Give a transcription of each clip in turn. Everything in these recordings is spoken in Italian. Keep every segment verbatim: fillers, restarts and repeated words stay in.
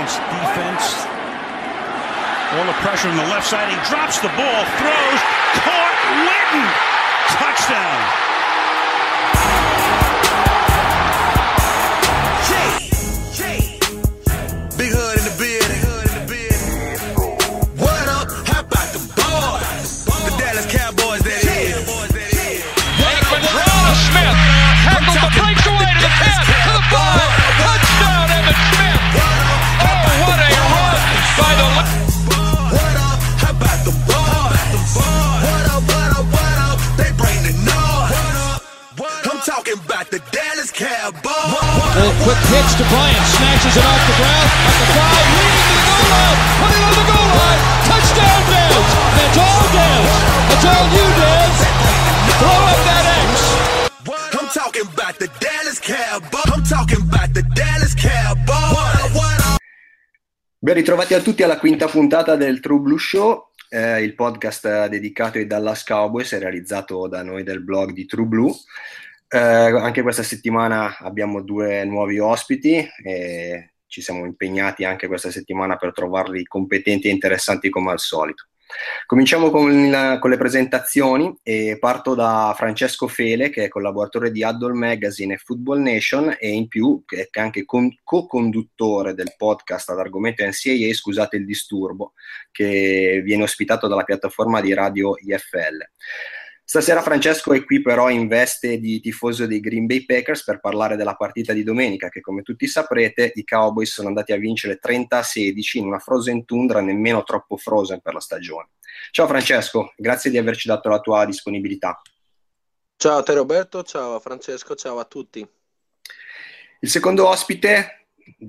Giants defense. All the pressure on the left side. He drops the ball, throws, caught, Witten, touchdown. The quick pitch to Bryant, snatches it off the ground, at the five, leading to the goal line, putting on the goal line, touchdown Dez, that's all Dez, that's all you Dez, throw up that X. I'm talking about the Dallas Cowboys, I'm talking about the Dallas Cowboys. Ben ritrovati a tutti alla quinta puntata del True Blue Show, eh, il podcast dedicato ai Dallas Cowboys, è realizzato da noi del blog di True Blue. Eh, anche questa settimana abbiamo due nuovi ospiti e ci siamo impegnati anche questa settimana per trovarli competenti e interessanti come al solito. Cominciamo con, la, con le presentazioni e parto da Francesco Fele, che è collaboratore di Huddle Magazine e Football Nation e in più che è anche con, co-conduttore del podcast ad argomento N C A A, scusate il disturbo, che viene ospitato dalla piattaforma di radio I F L. Stasera Francesco è qui però in veste di tifoso dei Green Bay Packers per parlare della partita di domenica che, come tutti saprete, i Cowboys sono andati a vincere trenta a sedici in una frozen tundra nemmeno troppo frozen per la stagione. Ciao Francesco, grazie di averci dato la tua disponibilità. Ciao a te Roberto, ciao a Francesco, ciao a tutti. Il secondo ospite,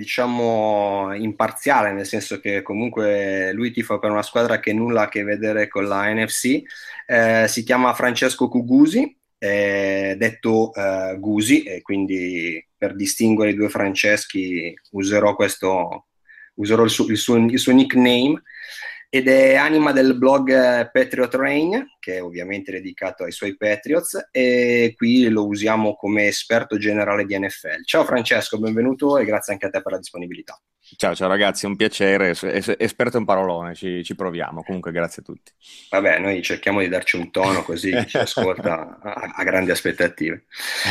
diciamo imparziale, nel senso che comunque lui tifa per una squadra che nulla ha a che vedere con la N F C. Eh, si chiama Francesco Cugusi, eh, detto eh, Gusi, e quindi per distinguere i due Franceschi userò questo userò il suo, il suo, il suo nickname, ed è anima del blog Patriot Rain, che è ovviamente dedicato ai suoi Patriots, e qui lo usiamo come esperto generale di N F L. Ciao Francesco, benvenuto e grazie anche a te per la disponibilità. Ciao, ciao ragazzi, è un piacere, es- esperto in parolone, ci, ci proviamo, comunque grazie a tutti. Vabbè, noi cerchiamo di darci un tono così ci ascolta a, a grandi aspettative.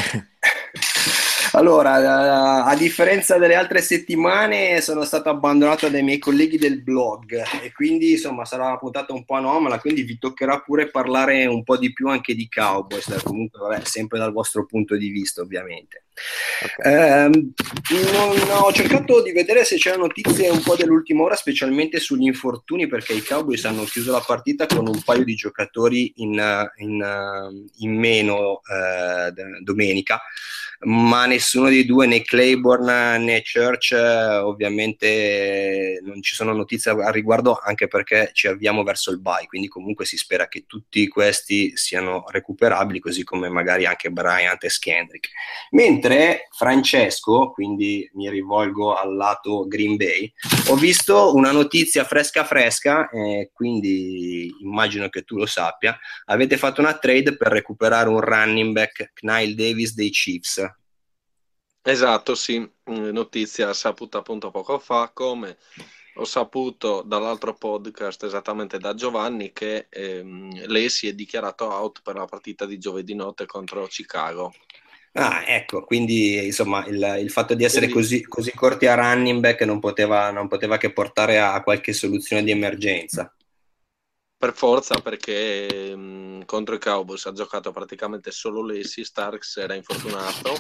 Allora, a differenza delle altre settimane sono stato abbandonato dai miei colleghi del blog e quindi insomma sarà una puntata un po' anomala, quindi vi toccherà pure parlare un po' di più anche di Cowboys, comunque vabbè, sempre dal vostro punto di vista ovviamente. Okay. Eh, non, ho cercato di vedere se c'erano notizie un po' dell'ultima ora, specialmente sugli infortuni, perché i Cowboys hanno chiuso la partita con un paio di giocatori in, in, in meno eh, domenica, ma nessuno dei due, né Claiborne né Church, ovviamente non ci sono notizie al riguardo, anche perché ci avviamo verso il bye, quindi comunque si spera che tutti questi siano recuperabili, così come magari anche Bryant e Skendrick. Mentre Francesco, quindi mi rivolgo al lato Green Bay, ho visto una notizia fresca fresca, eh, quindi immagino che tu lo sappia, avete fatto una trade per recuperare un running back, Knile Davis dei Chiefs. Esatto, sì, notizia saputa appunto poco fa, come ho saputo dall'altro podcast, esattamente da Giovanni, che ehm, lei si è dichiarato out per la partita di giovedì notte contro Chicago. Ah, ecco, quindi insomma il, il fatto di essere Quindi, così, così corti a running back non poteva, non poteva che portare a qualche soluzione di emergenza. per forza, perché mh, contro i Cowboys ha giocato praticamente solo Lacy, Starks era infortunato,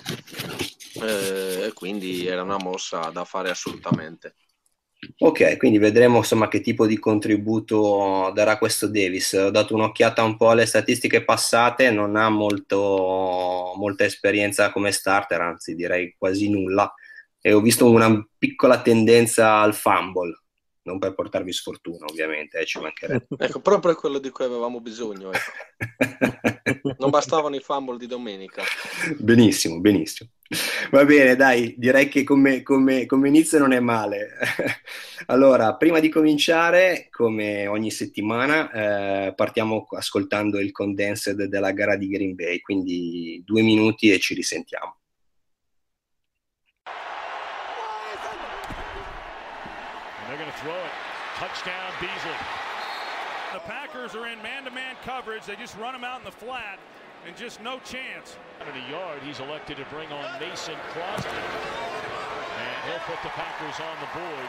e eh, quindi era una mossa da fare assolutamente. Ok, quindi vedremo insomma che tipo di contributo darà questo Davis. Ho dato un'occhiata un po' alle statistiche passate, non ha molto, molta esperienza come starter, anzi direi quasi nulla, e ho visto una piccola tendenza al fumble, non per portarvi sfortuna ovviamente, eh, ci mancherebbe. Ecco, proprio quello di cui avevamo bisogno, ecco. Non bastavano i fumble di domenica. Benissimo, benissimo. Va bene, dai, direi che come, come, come inizio non è male. Allora, prima di cominciare, come ogni settimana, eh, partiamo ascoltando il condensed della gara di Green Bay, quindi due minuti e ci risentiamo. They're going to throw it. Touchdown, Beasley. The Packers are in man-to-man coverage. They just run him out in the flat, and just no chance. Under the yard, he's elected to bring on Mason Crosby, and he'll put the Packers on the board.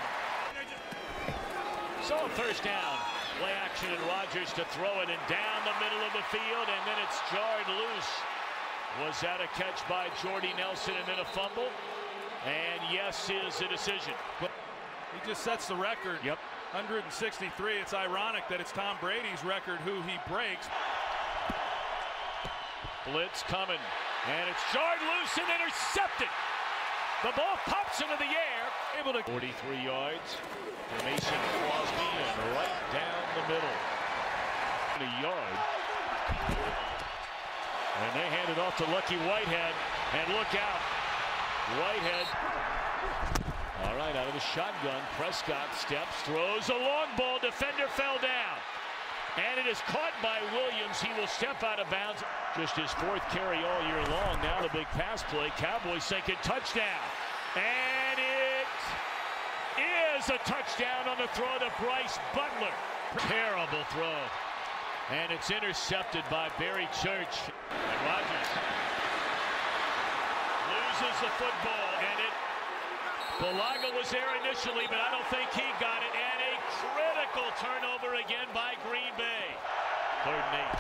So first down, play action, and Rodgers to throw it, and down the middle of the field, and then it's jarred loose. Was that a catch by Jordy Nelson and then a fumble? And yes is a decision. He just sets the record. Yep. one hundred sixty-three. It's ironic that it's Tom Brady's record who he breaks. Blitz coming, and it's jarred loose and intercepted. The ball pops into the air, able to forty-three yards for Mason Crosby, and right down the middle. A yard. And they hand it off to Lucky Whitehead, and look out. Whitehead. All right, out of the shotgun, Prescott steps, throws a long ball, defender fell down. And it is caught by Williams. He will step out of bounds. Just his fourth carry all year long. Now the big pass play. Cowboys thinking touchdown. And it is a touchdown on the throw to Bryce Butler. Terrible throw. And it's intercepted by Barry Church. And Rodgers loses the football, and it Bulaga was there initially, but I don't think he got it. And a critical turnover again by Green Bay. Third and eight.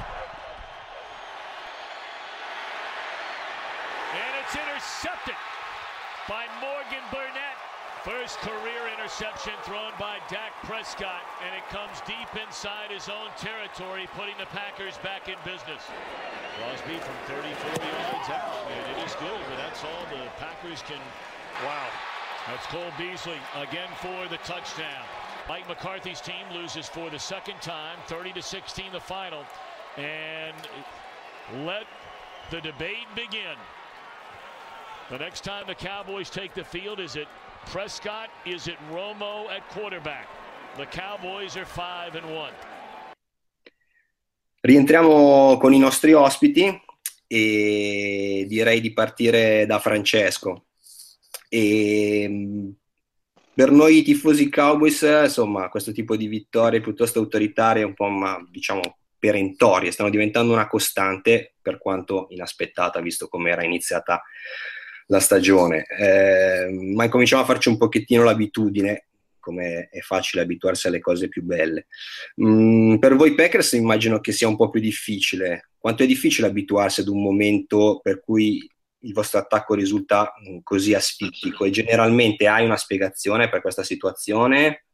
And it's intercepted by Morgan Burnett. First career interception thrown by Dak Prescott, and it comes deep inside his own territory, putting the Packers back in business. Crosby from thirty-four yards out, and it is good, but that's all the Packers can. Wow. That's Cole Beasley again for the touchdown. Mike McCarthy's team loses for the second time, thirty to sixteen the final. And let the debate begin. The next time the Cowboys take the field, is it Prescott? Is it Romo at quarterback? The Cowboys are five and one. Rientriamo con i nostri ospiti e direi di partire da Francesco. E per noi tifosi Cowboys, insomma, questo tipo di vittorie piuttosto autoritarie, un po' ma, diciamo perentorie, stanno diventando una costante, per quanto inaspettata, visto come era iniziata la stagione. Eh, ma incominciamo a farci un pochettino l'abitudine, come è facile abituarsi alle cose più belle. Mm, per voi Packers immagino che sia un po' più difficile. Quanto è difficile abituarsi ad un momento per cui il vostro attacco risulta così asfittico, e generalmente hai una spiegazione per questa situazione?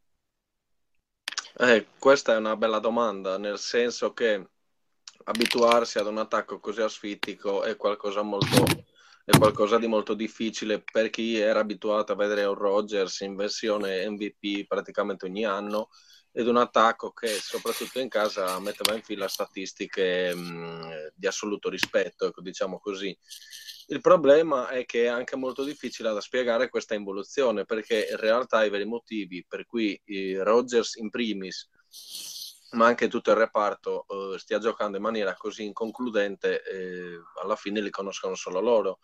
Eh, questa è una bella domanda, nel senso che abituarsi ad un attacco così asfittico è qualcosa molto è qualcosa di molto difficile per chi era abituato a vedere un Rodgers in versione M V P praticamente ogni anno, ed un attacco che soprattutto in casa metteva in fila statistiche mh, di assoluto rispetto, ecco, diciamo così. Il problema è che è anche molto difficile da spiegare questa involuzione, perché in realtà i veri motivi per cui eh, Rodgers in primis, ma anche tutto il reparto eh, stia giocando in maniera così inconcludente, eh, alla fine li conoscono solo loro.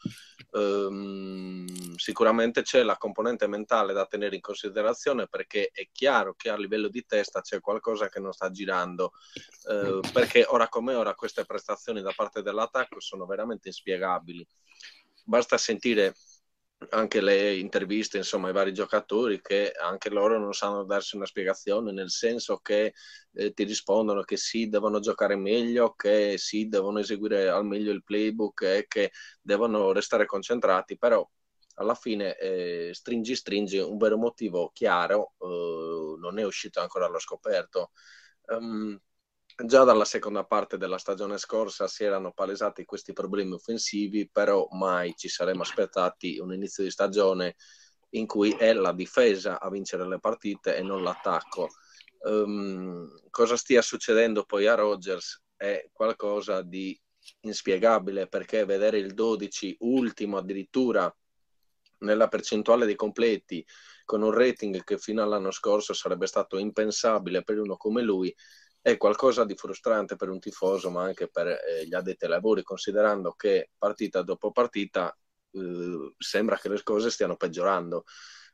Ehm, sicuramente c'è la componente mentale da tenere in considerazione, perché è chiaro che a livello di testa c'è qualcosa che non sta girando, eh, perché ora come ora queste prestazioni da parte dell'attacco sono veramente inspiegabili. Basta sentire anche le interviste, insomma, ai vari giocatori, che anche loro non sanno darsi una spiegazione, nel senso che eh, ti rispondono che sì, devono giocare meglio, che sì, devono eseguire al meglio il playbook e che devono restare concentrati, però alla fine eh, stringi stringi un vero motivo chiaro eh, non è uscito ancora allo scoperto. Um, Già dalla seconda parte della stagione scorsa si erano palesati questi problemi offensivi, però mai ci saremmo aspettati un inizio di stagione in cui è la difesa a vincere le partite e non l'attacco. Um, cosa stia succedendo poi a Rodgers è qualcosa di inspiegabile, perché vedere il dodici ultimo addirittura nella percentuale dei completi, con un rating che fino all'anno scorso sarebbe stato impensabile per uno come lui, è qualcosa di frustrante per un tifoso, ma anche per eh, gli addetti ai lavori, considerando che partita dopo partita eh, sembra che le cose stiano peggiorando.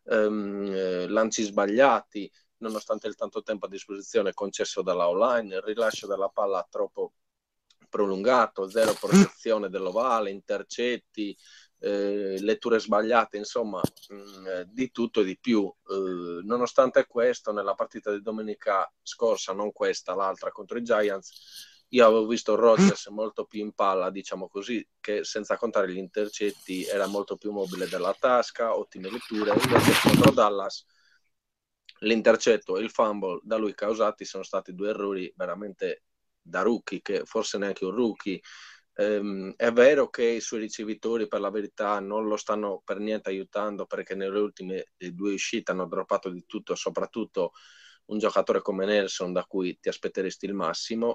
ehm, eh, lanci sbagliati, nonostante il tanto tempo a disposizione concesso dalla O-line, il rilascio della palla troppo prolungato, zero protezione dell'ovale, intercetti, eh, letture sbagliate, insomma mh, di tutto e di più. Eh, nonostante questo, nella partita di domenica scorsa, non questa, l'altra contro i Giants, io avevo visto Rodgers molto più in palla, diciamo così, che senza contare gli intercetti era molto più mobile della tasca, ottime letture. Invece contro Dallas l'intercetto e il fumble da lui causati sono stati due errori veramente da rookie, che forse neanche un rookie. Um, è vero che i suoi ricevitori per la verità non lo stanno per niente aiutando, perché nelle ultime due uscite hanno droppato di tutto, soprattutto un giocatore come Nelson da cui ti aspetteresti il massimo.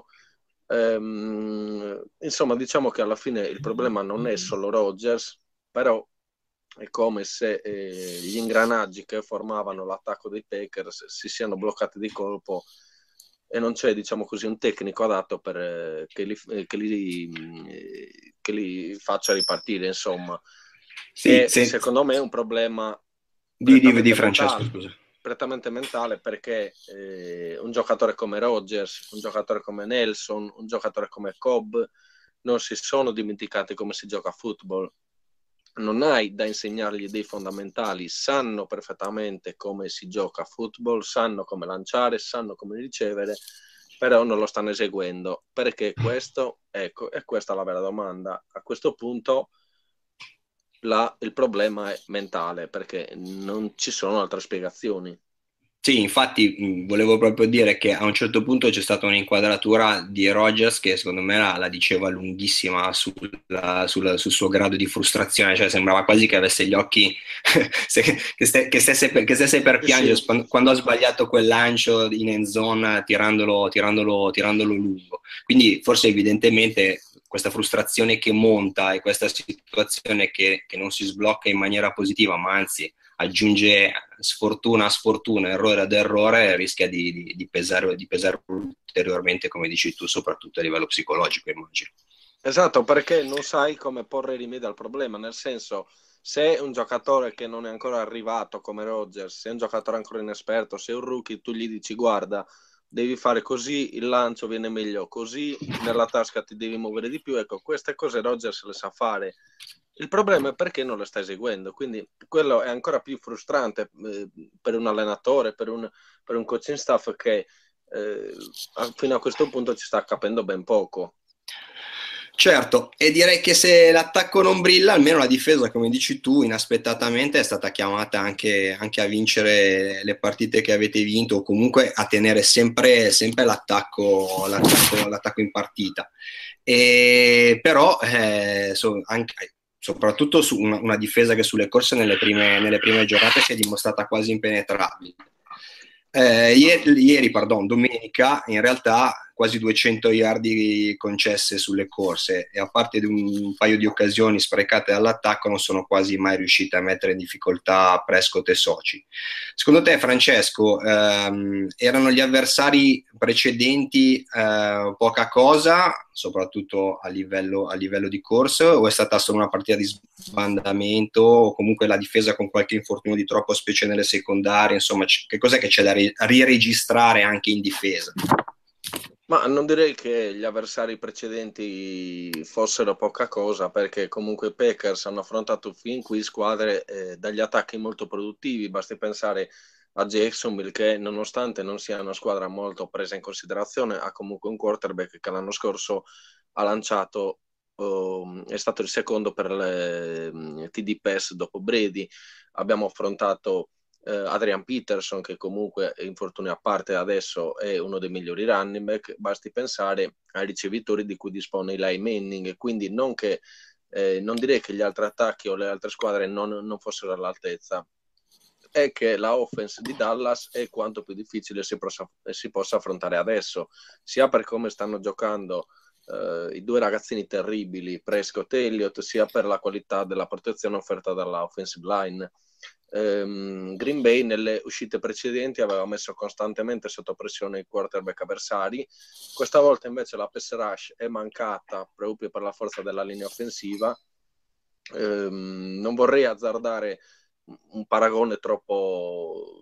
Um, insomma, diciamo che alla fine il problema non è solo Rodgers, però è come se eh, gli ingranaggi che formavano l'attacco dei Packers si siano bloccati di colpo e non c'è, diciamo così, un tecnico adatto per, eh, che, li, eh, che, li, eh, che li faccia ripartire, insomma. Sì, e se... secondo me è un problema di, di, di Francesco, mentale, scusa. prettamente mentale, perché eh, un giocatore come Rodgers, un giocatore come Nelson, un giocatore come Cobb non si sono dimenticati come si gioca a football. Non hai da insegnargli dei fondamentali, sanno perfettamente come si gioca a football, sanno come lanciare, sanno come ricevere, però non lo stanno eseguendo. Perché questo? Ecco, e questa è la vera domanda. A questo punto la, il problema è mentale, perché non ci sono altre spiegazioni. Sì, infatti mh, volevo proprio dire che a un certo punto c'è stata un'inquadratura di Rodgers che secondo me la, la diceva lunghissima sulla, sulla, sul suo grado di frustrazione, cioè sembrava quasi che avesse gli occhi se, che, ste, che, stesse per, che stesse per piangere Sì. quando, quando ha sbagliato quel lancio in end zone tirandolo, tirandolo, tirandolo lungo. Quindi forse evidentemente questa frustrazione che monta e questa situazione che, che non si sblocca in maniera positiva, ma anzi aggiunge sfortuna a sfortuna, errore ad errore, rischia di, di, di, pesare, di pesare ulteriormente, come dici tu, soprattutto a livello psicologico, immagino. Esatto, perché non sai come porre rimedio al problema, nel senso, se un giocatore che non è ancora arrivato come Rodgers, se è un giocatore ancora inesperto, se è un rookie, tu gli dici guarda, devi fare così, il lancio viene meglio così, nella tasca ti devi muovere di più, ecco, queste cose Rodgers le sa fare. Il problema è perché non le sta eseguendo, quindi quello è ancora più frustrante eh, per un allenatore, per un, per un coaching staff che eh, fino a questo punto ci sta capendo ben poco. Certo, e direi che se l'attacco non brilla, almeno la difesa, come dici tu, inaspettatamente è stata chiamata anche, anche a vincere le partite che avete vinto, o comunque a tenere sempre, sempre l'attacco, l'attacco, l'attacco in partita. E, però, eh, so, anche, soprattutto su una, una difesa che sulle corse nelle prime, nelle prime giornate si è dimostrata quasi impenetrabile. Eh, ieri, ieri, pardon, domenica, in realtà quasi duecento yardi concesse sulle corse e a parte di un paio di occasioni sprecate dall'attacco non sono quasi mai riuscite a mettere in difficoltà Prescott e Soci. Secondo te, Francesco, ehm, erano gli avversari precedenti eh, poca cosa, soprattutto a livello, a livello di corse, o è stata solo una partita di sbandamento o comunque la difesa con qualche infortunio di troppo, specie nelle secondarie, insomma, c- che cos'è che c'è da ri- riregistrare anche in difesa? Ma non direi che gli avversari precedenti fossero poca cosa, perché comunque i Packers hanno affrontato fin qui squadre eh, dagli attacchi molto produttivi. Basti pensare a Jacksonville, che nonostante non sia una squadra molto presa in considerazione, ha comunque un quarterback che l'anno scorso ha lanciato, oh, è stato il secondo per le um, T D pass dopo Brady. Abbiamo affrontato Uh, Adrian Peterson, che comunque, infortuni a parte, adesso è uno dei migliori running back. Basti pensare ai ricevitori di cui dispone Eli Manning, quindi non che eh, non direi che gli altri attacchi o le altre squadre non, non fossero all'altezza, è che la offense di Dallas è quanto più difficile si possa, si possa affrontare adesso, sia per come stanno giocando uh, i due ragazzini terribili Prescott e Elliott, sia per la qualità della protezione offerta dalla offensive line. Um, Green Bay nelle uscite precedenti aveva messo costantemente sotto pressione i quarterback avversari. Questa volta invece la pass rush è mancata proprio per la forza della linea offensiva. Um, non vorrei azzardare un paragone troppo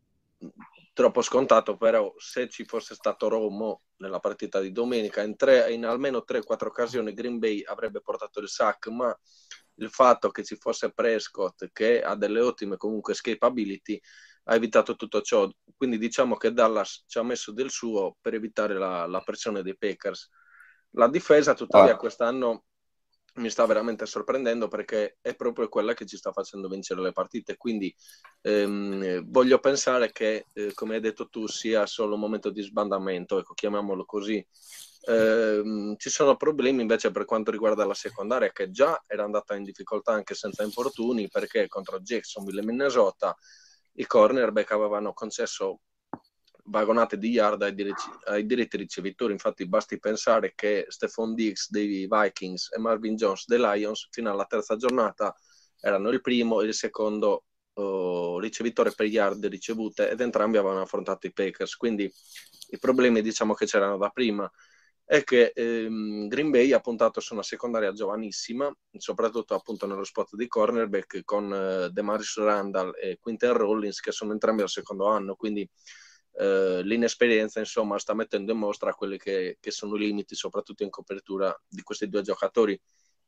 troppo scontato, però se ci fosse stato Romo nella partita di domenica in, tre, in almeno tre quattro occasioni Green Bay avrebbe portato il sack, ma il fatto che ci fosse Prescott che ha delle ottime comunque escapability ha evitato tutto ciò, quindi diciamo che Dallas ci ha messo del suo per evitare la, la pressione dei Packers. La difesa tuttavia ah. quest'anno mi sta veramente sorprendendo perché è proprio quella che ci sta facendo vincere le partite, quindi ehm, voglio pensare che eh, come hai detto tu sia solo un momento di sbandamento, ecco, chiamiamolo così. Eh, ci sono problemi invece per quanto riguarda la secondaria, che già era andata in difficoltà anche senza infortuni, perché contro Jacksonville e Minnesota i cornerback avevano concesso vagonate di yard ai, diretti, ai diretti ricevitori. Infatti basti pensare che Stephon Diggs dei Vikings e Marvin Jones dei Lions fino alla terza giornata erano il primo e il secondo uh, ricevitore per yard ricevute, ed entrambi avevano affrontato i Packers, quindi i problemi diciamo che c'erano da prima. È che ehm, Green Bay ha puntato su una secondaria giovanissima, soprattutto appunto nello spot di cornerback con eh, Demarius Randall e Quinton Rollins, che sono entrambi al secondo anno, quindi Uh, l'inesperienza insomma sta mettendo in mostra quelli che, che sono i limiti soprattutto in copertura di questi due giocatori.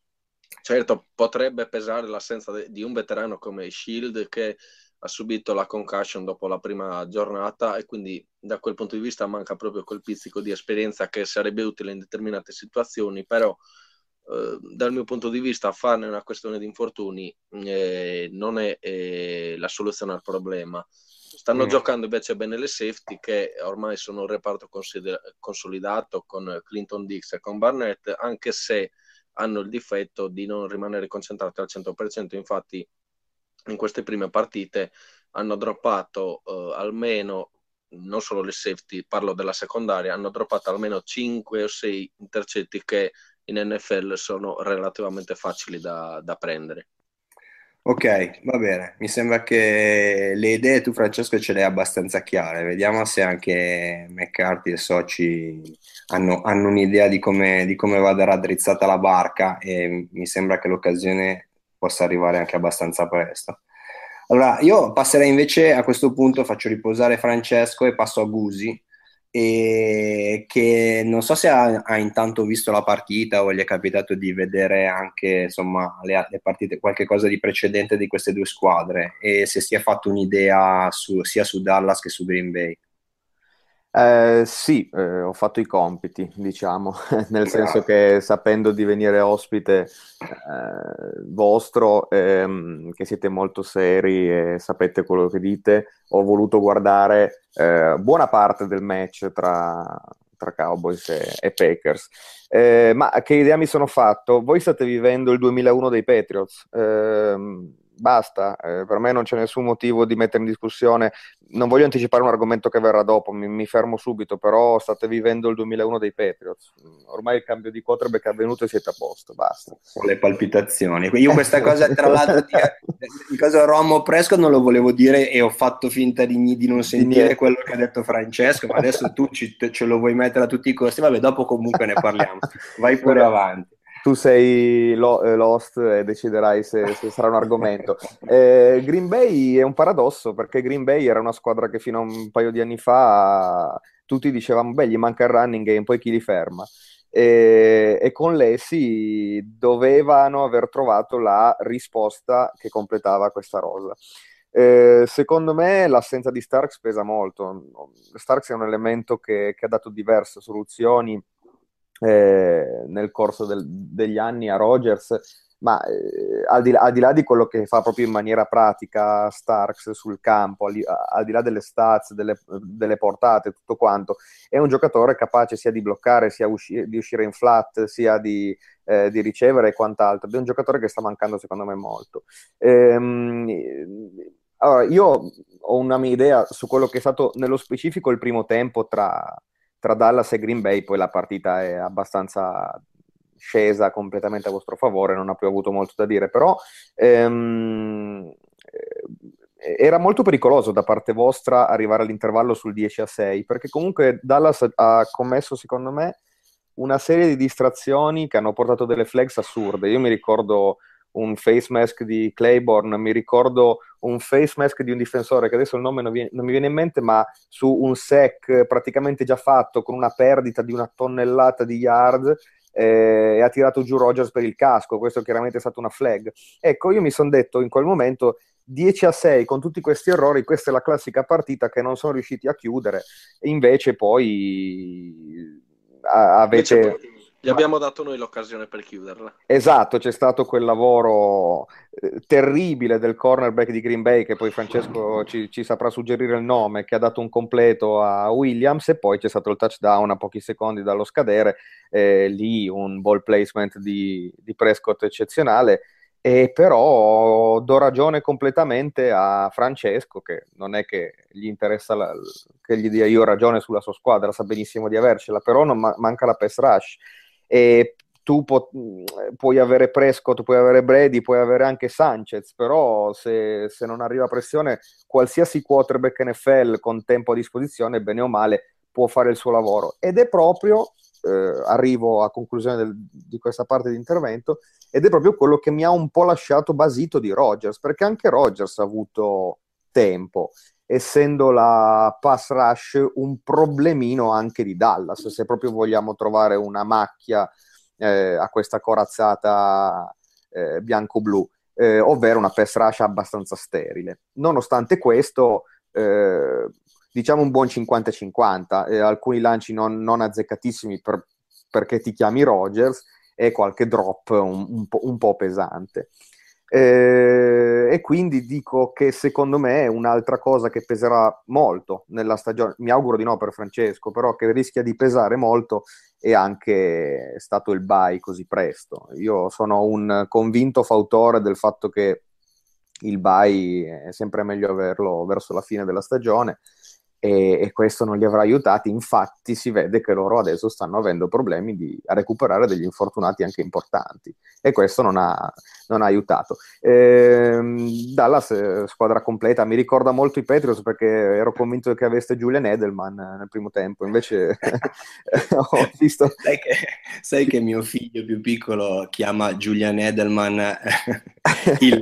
Certo, potrebbe pesare l'assenza de- di un veterano come Shield, che ha subito la concussion dopo la prima giornata, e quindi da quel punto di vista manca proprio quel pizzico di esperienza che sarebbe utile in determinate situazioni, però uh, dal mio punto di vista farne una questione di infortuni eh, non è eh, la soluzione al problema. Stanno mm. giocando invece bene le safety, che ormai sono un reparto consider- consolidato con Clinton Dix e con Barnett, anche se hanno il difetto di non rimanere concentrati al cento per cento. Infatti in queste prime partite hanno droppato uh, almeno, non solo le safety, parlo della secondaria, hanno droppato almeno cinque o sei intercetti che in N F L sono relativamente facili da, da prendere. Ok, va bene, mi sembra che le idee tu Francesco ce le hai abbastanza chiare, vediamo se anche McCarthy e soci hanno, hanno un'idea di come, di come vada raddrizzata la barca, e mi sembra che l'occasione possa arrivare anche abbastanza presto. Allora, io passerei invece a questo punto, faccio riposare Francesco e passo a Busi, e che non so se ha, ha intanto visto la partita o gli è capitato di vedere anche insomma le, le partite, qualche cosa di precedente di queste due squadre, e se si è fatto un'idea su, sia su Dallas che su Green Bay. Eh, sì, eh, ho fatto i compiti, diciamo, nel Bravo. senso che sapendo di venire ospite eh, vostro, ehm, che siete molto seri e sapete quello che dite, ho voluto guardare eh, buona parte del match tra, tra Cowboys e, e Packers. Eh, ma che idea mi sono fatto? Voi state vivendo il duemilauno dei Patriots. Eh, basta, eh, per me non c'è nessun motivo di mettere in discussione. Non voglio anticipare un argomento che verrà dopo, mi, mi fermo subito, però state vivendo il duemilauno dei Patriots. Ormai il cambio di quarterback è avvenuto e siete a posto, basta. Con le palpitazioni. Io questa cosa, tra l'altro, il caso Romo Prescott non lo volevo dire e ho fatto finta di, di non sentire quello che ha detto Francesco, ma adesso tu ci, ce lo vuoi mettere a tutti i costi. Vabbè, dopo comunque ne parliamo. Vai pure avanti. Tu sei lo, eh, lost e deciderai se, se sarà un argomento. Eh, Green Bay è un paradosso, perché Green Bay era una squadra che fino a un paio di anni fa tutti dicevamo, beh, gli manca il running game, poi chi li ferma? E, e con Lessi dovevano aver trovato la risposta che completava questa rosa. Eh, secondo me l'assenza di Starks pesa molto. Starks è un elemento che, che ha dato diverse soluzioni Eh, nel corso del, degli anni a Rodgers, ma eh, al, di là, al di là di quello che fa proprio in maniera pratica Starks sul campo, al di, al di là delle stats, delle, delle portate, tutto quanto, è un giocatore capace sia di bloccare, sia usci- di uscire in flat, sia di, eh, di ricevere e quant'altro. Ed è un giocatore che sta mancando secondo me molto. Ehm, allora, io ho una mia idea su quello che è stato nello specifico il primo tempo tra tra Dallas e Green Bay. Poi la partita è abbastanza scesa completamente a vostro favore, non ha più avuto molto da dire, però ehm, era molto pericoloso da parte vostra arrivare all'intervallo sul dieci a sei, perché comunque Dallas ha commesso secondo me una serie di distrazioni che hanno portato delle flags assurde. Io mi ricordo un face mask di Claiborne, mi ricordo un face mask di un difensore che adesso il nome non, viene, non mi viene in mente, ma su un sack praticamente già fatto con una perdita di una tonnellata di yard, eh, e ha tirato giù Rodgers per il casco. Questo chiaramente è stata una flag. Ecco, io mi sono detto in quel momento dieci a sei con tutti questi errori, questa è la classica partita che non sono riusciti a chiudere, e invece poi a- avete... Invece, gli abbiamo dato noi l'occasione per chiuderla. Esatto, c'è stato quel lavoro eh, terribile del cornerback di Green Bay, che poi Francesco ci, ci saprà suggerire il nome, che ha dato un completo a Williams, e poi c'è stato il touchdown a pochi secondi dallo scadere, eh, lì un ball placement di, di Prescott eccezionale. E però do ragione completamente a Francesco, che non è che gli interessa la, che gli dia io ragione sulla sua squadra, sa benissimo di avercela, però non ma- manca la pass rush. E tu pu- puoi avere Prescott, puoi avere Brady, puoi avere anche Sanchez, però se, se non arriva pressione, qualsiasi quarterback N F L con tempo a disposizione, bene o male, può fare il suo lavoro. Ed è proprio, eh, arrivo a conclusione del, di questa parte di intervento, ed è proprio quello che mi ha un po' lasciato basito di Rodgers, perché anche Rodgers ha avuto tempo, essendo la pass rush un problemino anche di Dallas, se proprio vogliamo trovare una macchia eh, a questa corazzata eh, bianco-blu, eh, ovvero una pass rush abbastanza sterile. Nonostante questo, eh, diciamo un buon cinquanta cinquanta, eh, alcuni lanci non, non azzeccatissimi per, perché ti chiami Rodgers, e qualche drop un, un, po', un po' pesante. Eh, e quindi dico che secondo me un'altra cosa che peserà molto nella stagione, mi auguro di no per Francesco, però che rischia di pesare molto, è anche stato il bye così presto. Io sono un convinto fautore del fatto che il bye è sempre meglio averlo verso la fine della stagione, e, e questo non li avrà aiutati. Infatti si vede che loro adesso stanno avendo problemi di, a recuperare degli infortunati anche importanti, e questo non ha, non ha aiutato. Ehm, Dallas, eh, squadra completa, mi ricorda molto i Patriots, perché ero convinto che aveste Julian Edelman nel primo tempo, invece ho visto... Sai che, sai che mio figlio più piccolo chiama Julian Edelman il,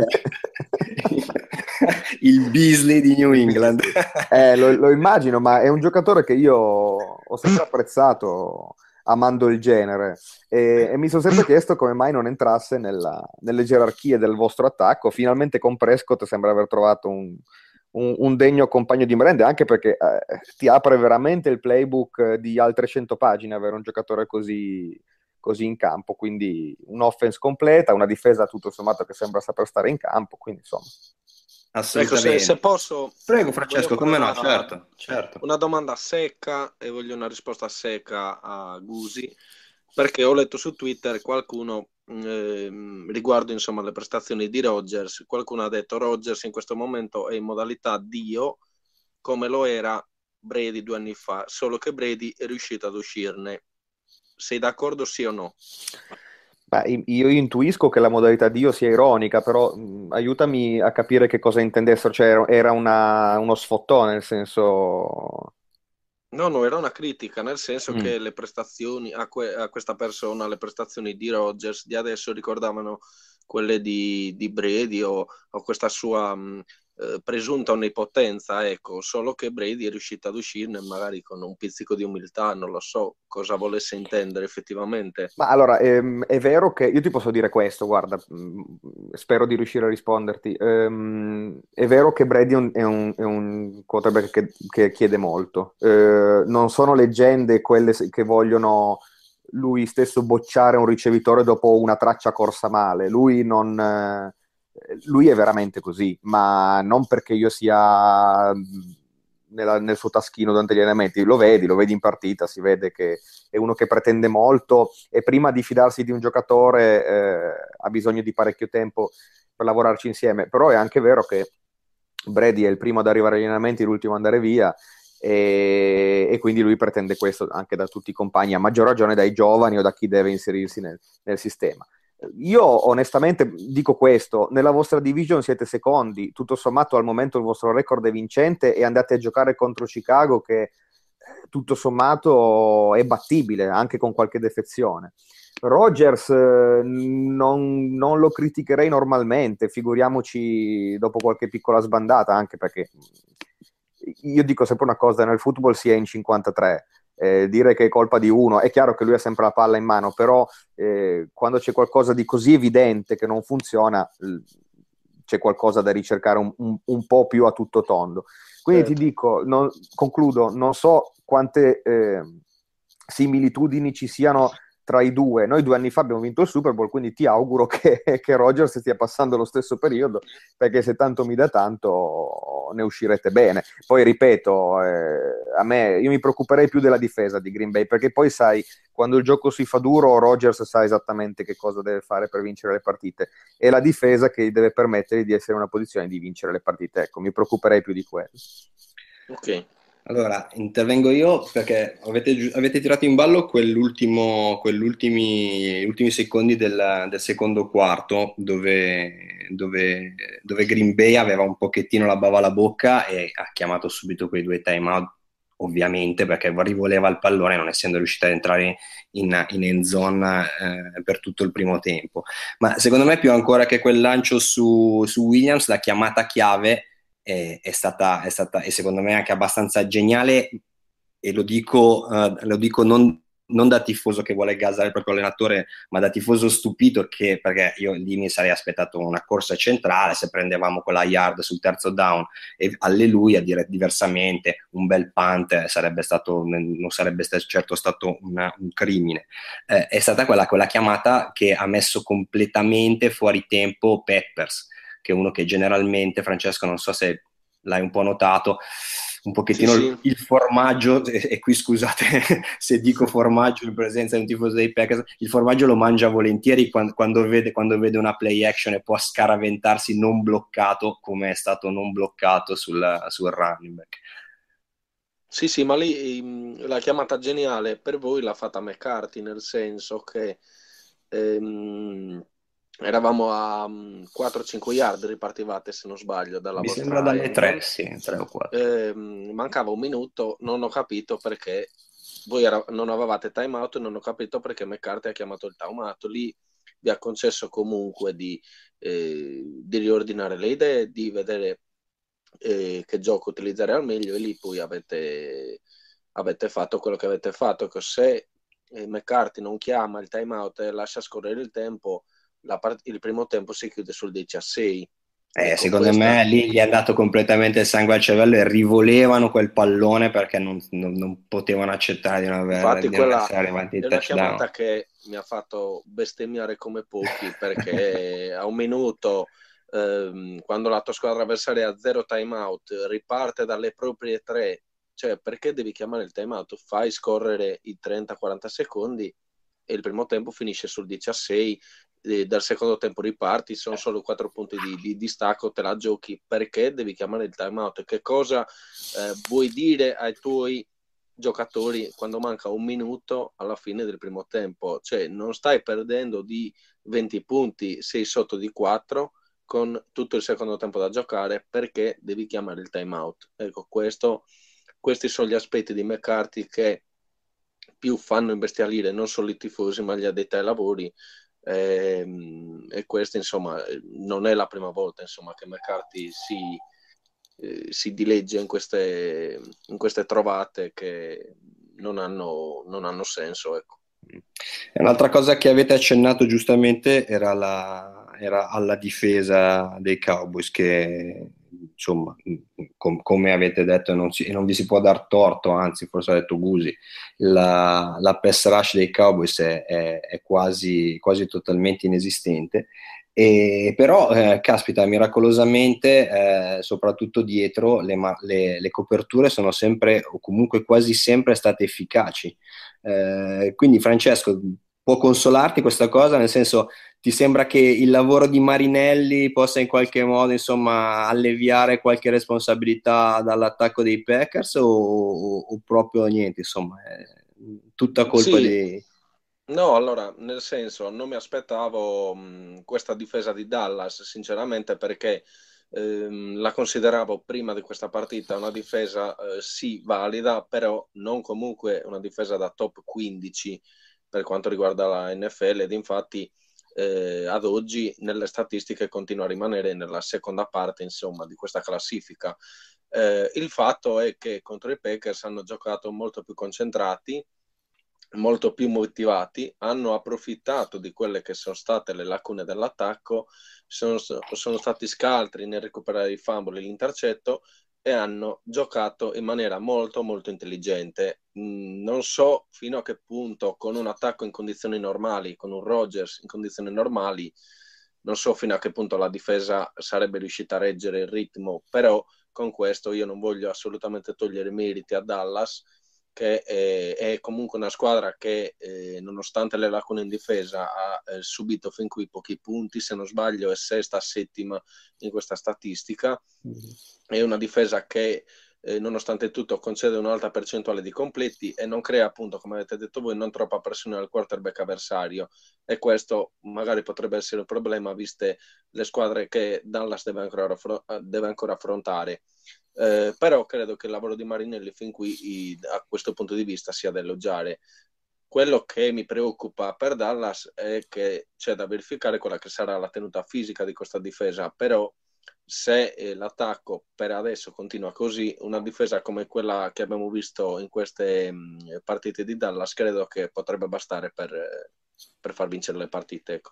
il Beasley di New England. Eh, lo, lo immagino, ma è un giocatore che io ho sempre apprezzato, amando il genere, e, e mi sono sempre chiesto come mai non entrasse nella, nelle gerarchie del vostro attacco. Finalmente con Prescott sembra aver trovato un, un, un degno compagno di merende, anche perché eh, ti apre veramente il playbook di altre cento pagine avere un giocatore così, così in campo, quindi un'offense completa, una difesa tutto sommato che sembra saper stare in campo, quindi insomma... Ecco, se, se posso, prego Francesco, come no, una, certo, certo. Una domanda secca, e voglio una risposta secca a Gusi, perché ho letto su Twitter qualcuno eh, riguardo insomma le prestazioni di Rodgers, qualcuno ha detto Rodgers in questo momento è in modalità Dio, come lo era Brady due anni fa, solo che Brady è riuscito ad uscirne. Sei d'accordo, sì o no? Beh, io intuisco che la modalità Dio sia ironica, però mh, aiutami a capire che cosa intendessero, cioè era una, uno sfottone, nel senso... No, no, era una critica, nel senso Mm. che le prestazioni a, que- a questa persona, le prestazioni di Rodgers di adesso ricordavano quelle di, di Brady, o, o questa sua mh, eh, presunta onnipotenza, ecco, solo che Brady è riuscito ad uscirne magari con un pizzico di umiltà, non lo so cosa volesse intendere effettivamente. Ma allora, ehm, è vero che io ti posso dire questo, guarda, mh, spero di riuscire a risponderti. Ehm, è vero che Brady è un, è un- è un quarterback che, che chiede molto. Eh, non sono leggende quelle se- che vogliono lui stesso bocciare un ricevitore dopo una traccia corsa male. Lui non, eh, lui è veramente così, ma non perché io sia mh, nella- nel suo taschino durante gli allenamenti. Lo vedi, lo vedi in partita, si vede che è uno che pretende molto, e prima di fidarsi di un giocatore eh, ha bisogno di parecchio tempo per lavorarci insieme. Però è anche vero che Brady è il primo ad arrivare agli allenamenti, l'ultimo ad andare via, e, e quindi lui pretende questo anche da tutti i compagni, a maggior ragione dai giovani o da chi deve inserirsi nel, nel sistema. Io onestamente dico questo: nella vostra division siete secondi, tutto sommato al momento il vostro record è vincente, e andate a giocare contro Chicago che tutto sommato è battibile anche con qualche defezione. Rodgers eh, non, non lo criticherei normalmente, figuriamoci dopo qualche piccola sbandata, anche perché io dico sempre una cosa, nel football si è in cinquantatré, eh, dire che è colpa di uno, è chiaro che lui ha sempre la palla in mano, però eh, quando c'è qualcosa di così evidente che non funziona, c'è qualcosa da ricercare un, un, un po' più a tutto tondo. Quindi Certo. ti dico, non, concludo, non so quante eh, similitudini ci siano tra i due. Noi due anni fa abbiamo vinto il Super Bowl, quindi ti auguro che, che Rodgers stia passando lo stesso periodo, perché se tanto mi dà tanto ne uscirete bene. Poi ripeto, eh, a me io mi preoccuperei più della difesa di Green Bay, perché poi sai, quando il gioco si fa duro, Rodgers sa esattamente che cosa deve fare per vincere le partite, e la difesa che gli deve permettere di essere in una posizione di vincere le partite. Ecco, mi preoccuperei più di quello. Ok. Allora, intervengo io perché avete, giu- avete tirato in ballo quell'ultimo, quell'ultimi ultimi secondi del, del secondo quarto dove, dove, dove Green Bay aveva un pochettino la bava alla bocca e ha chiamato subito quei due timeout, ovviamente perché rivoleva il pallone non essendo riuscita ad entrare in, in end zone eh, per tutto il primo tempo. Ma secondo me più ancora che quel lancio su, su Williams, la chiamata chiave è, è stata, è stata, e secondo me anche abbastanza geniale, e lo dico, uh, lo dico non, non da tifoso che vuole gasare il proprio allenatore, ma da tifoso stupito, che, perché io lì mi sarei aspettato una corsa centrale, se prendevamo quella yard sul terzo down, e alleluia, dire diversamente, un bel punt sarebbe stato, non sarebbe stato, certo stato una, un crimine. Eh, è stata quella, quella chiamata che ha messo completamente fuori tempo Peppers, che è uno che generalmente, Francesco, non so se l'hai un po' notato, un pochettino Sì, sì. il, il formaggio, e, e qui scusate se dico formaggio in presenza di un tifoso dei Packers, il formaggio lo mangia volentieri quando, quando, vede, quando vede una play action e può scaraventarsi non bloccato, come è stato non bloccato sul, sul running back. Sì, sì, ma lì mh, la chiamata geniale per voi l'ha fatta McCarthy, nel senso che ehm, eravamo a mh, quattro cinque yard, ripartivate se non sbaglio dalla Mi vostra sembra dalle end tre, zone. sì, tre o quattro. Ehm, mancava un minuto, non ho capito perché voi era- non avevate timeout, non ho capito perché McCarthy ha chiamato il timeout. Lì vi ha concesso comunque di, eh, di riordinare le idee, di vedere eh, che gioco utilizzare al meglio, e lì poi avete, avete fatto quello che avete fatto, che se eh, McCarthy non chiama il timeout e lascia scorrere il tempo, la part- il primo tempo si chiude sul dieci a sei. Eh, Ecco, secondo questa... me lì gli è andato completamente il sangue al cervello e rivolevano quel pallone perché non, non- non potevano accettare di non, aver, Infatti di non quella essere arrivati è in una touchdown. chiamata che mi ha fatto bestemmiare come pochi, perché a un minuto, ehm, quando la tua squadra avversaria ha zero timeout, riparte dalle proprie tre, cioè perché devi chiamare il timeout? Fai scorrere i trenta quaranta secondi e il primo tempo finisce sul dieci a sei, eh, dal secondo tempo riparti, sono solo quattro punti di, di distacco, te la giochi, perché devi chiamare il timeout? Che cosa eh, vuoi dire ai tuoi giocatori quando manca un minuto alla fine del primo tempo? Cioè non stai perdendo di venti punti, sei sotto di quattro con tutto il secondo tempo da giocare, perché devi chiamare il timeout? Ecco, questo, questi sono gli aspetti di McCarthy che più fanno imbestialire non solo i tifosi ma gli addetti ai lavori, e, e questo insomma non è la prima volta insomma che McCarthy si, eh, si dileggia in queste, in queste trovate che non hanno, non hanno senso, ecco. E un'altra cosa che avete accennato giustamente era, la, era alla difesa dei Cowboys, che insomma, com- come avete detto, non, si, non vi si può dar torto, anzi, forse ha detto Gusi, la, la pass rush dei Cowboys è, è, è quasi, quasi totalmente inesistente. E però, eh, caspita, miracolosamente, eh, soprattutto dietro, le, ma- le- le coperture sono sempre, o comunque quasi sempre, state efficaci. Eh, quindi, Francesco, può consolarti questa cosa? Nel senso, ti sembra che il lavoro di Marinelli possa in qualche modo, insomma, alleviare qualche responsabilità dall'attacco dei Packers, o, o- o proprio niente, insomma, è tutta colpa Sì, di... no, allora, nel senso, non mi aspettavo mh, questa difesa di Dallas, sinceramente, perché ehm, la consideravo prima di questa partita una difesa eh, sì valida, però non comunque una difesa da top quindici. per quanto riguarda la N F L, ed infatti eh, ad oggi nelle statistiche continua a rimanere nella seconda parte, insomma, di questa classifica. Eh, il fatto è che contro i Packers hanno giocato molto più concentrati, molto più motivati, hanno approfittato di quelle che sono state le lacune dell'attacco, sono, sono stati scaltri nel recuperare i fumble e l'intercetto e hanno giocato in maniera molto molto intelligente. Mm, non so fino a che punto con un attacco in condizioni normali, con un Rodgers in condizioni normali, non so fino a che punto la difesa sarebbe riuscita a reggere il ritmo, però con questo io non voglio assolutamente togliere meriti a Dallas, che è, è comunque una squadra che eh, nonostante le lacune in difesa ha eh, subito fin qui pochi punti, se non sbaglio è sesta, settima in questa statistica. Mm-hmm. È una difesa che eh, nonostante tutto concede un'alta percentuale di completi e non crea, appunto, come avete detto voi, non troppa pressione al quarterback avversario, e questo magari potrebbe essere un problema viste le squadre che Dallas deve ancora, deve ancora affrontare. Eh, però credo che il lavoro di Marinelli fin qui i, a questo punto di vista sia da elogiare. Quello che mi preoccupa per Dallas è che c'è da verificare quella che sarà la tenuta fisica di questa difesa, però se eh, l'attacco per adesso continua così, una difesa come quella che abbiamo visto in queste mh, partite di Dallas credo che potrebbe bastare per, eh, per far vincere le partite, ecco.